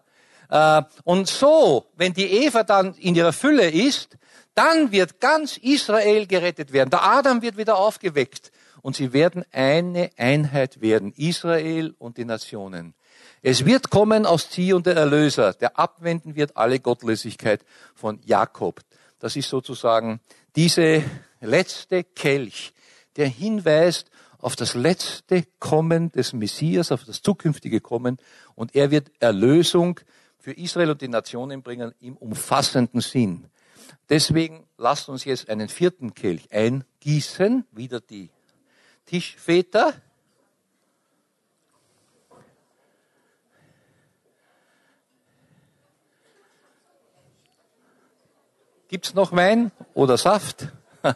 Und so, wenn die Eva dann in ihrer Fülle ist, dann wird ganz Israel gerettet werden. Der Adam wird wieder aufgeweckt und sie werden eine Einheit werden, Israel und die Nationen. Es wird kommen aus Zion der Erlöser, der abwenden wird alle Gottlosigkeit von Jakob. Das ist sozusagen diese letzte Kelch, der hinweist auf das letzte Kommen des Messias, auf das zukünftige Kommen. Und er wird Erlösung für Israel und die Nationen bringen im umfassenden Sinn. Deswegen lasst uns jetzt einen vierten Kelch eingießen, wieder die Tischväter. Gibt's noch Wein oder Saft?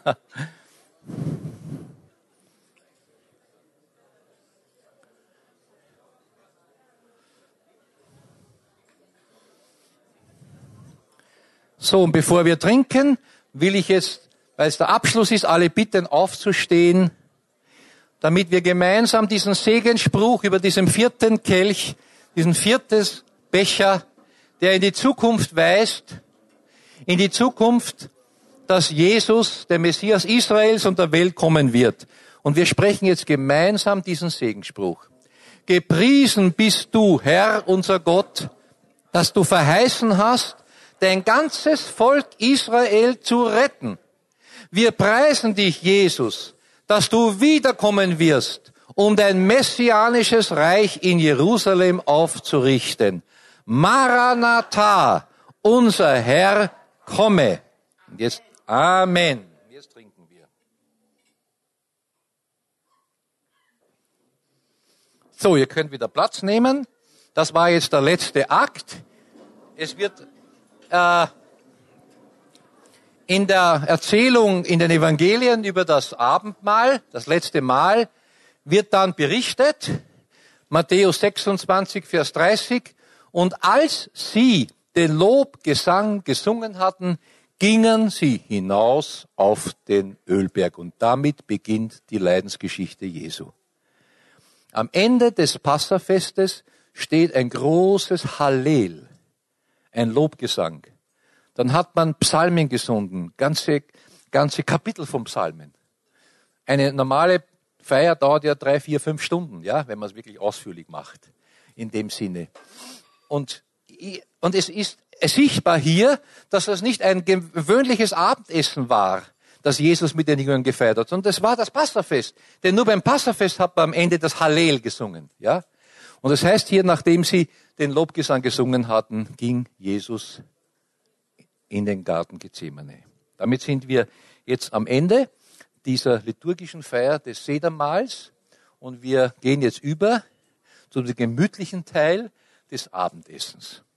So, und bevor wir trinken, will ich jetzt, weil es der Abschluss ist, alle bitten, aufzustehen, damit wir gemeinsam diesen Segensspruch über diesen vierten Kelch, diesen vierten Becher, der in die Zukunft weist, in die Zukunft, dass Jesus, der Messias Israels und der Welt kommen wird. Und wir sprechen jetzt gemeinsam diesen Segensspruch. Gepriesen bist du, Herr, unser Gott, dass du verheißen hast, dein ganzes Volk Israel zu retten. Wir preisen dich, Jesus, dass du wiederkommen wirst, um dein messianisches Reich in Jerusalem aufzurichten. Maranatha, unser Herr, komme. Und jetzt Amen. Jetzt trinken wir. So, ihr könnt wieder Platz nehmen. Das war jetzt der letzte Akt. Es wird äh, in der Erzählung in den Evangelien über das Abendmahl, das letzte Mahl, wird dann berichtet, Matthäus sechsundzwanzig, Vers dreißig, und als sie den Lobgesang gesungen hatten, gingen sie hinaus auf den Ölberg. Und damit beginnt die Leidensgeschichte Jesu. Am Ende des Passafestes steht ein großes Hallel, ein Lobgesang. Dann hat man Psalmen gesungen, ganze, ganze Kapitel von Psalmen. Eine normale Feier dauert ja drei, vier, fünf Stunden, ja, wenn man es wirklich ausführlich macht, in dem Sinne. Und, und es ist sichtbar hier, dass das nicht ein gewöhnliches Abendessen war, das Jesus mit den Jüngern gefeiert hat, sondern das war das Passafest. Denn nur beim Passafest hat man am Ende das Hallel gesungen, ja. Und das heißt hier, nachdem sie den Lobgesang gesungen hatten, ging Jesus in den Garten Gethsemane. Damit sind wir jetzt am Ende dieser liturgischen Feier des Sedermahls und wir gehen jetzt über zu dem gemütlichen Teil des Abendessens.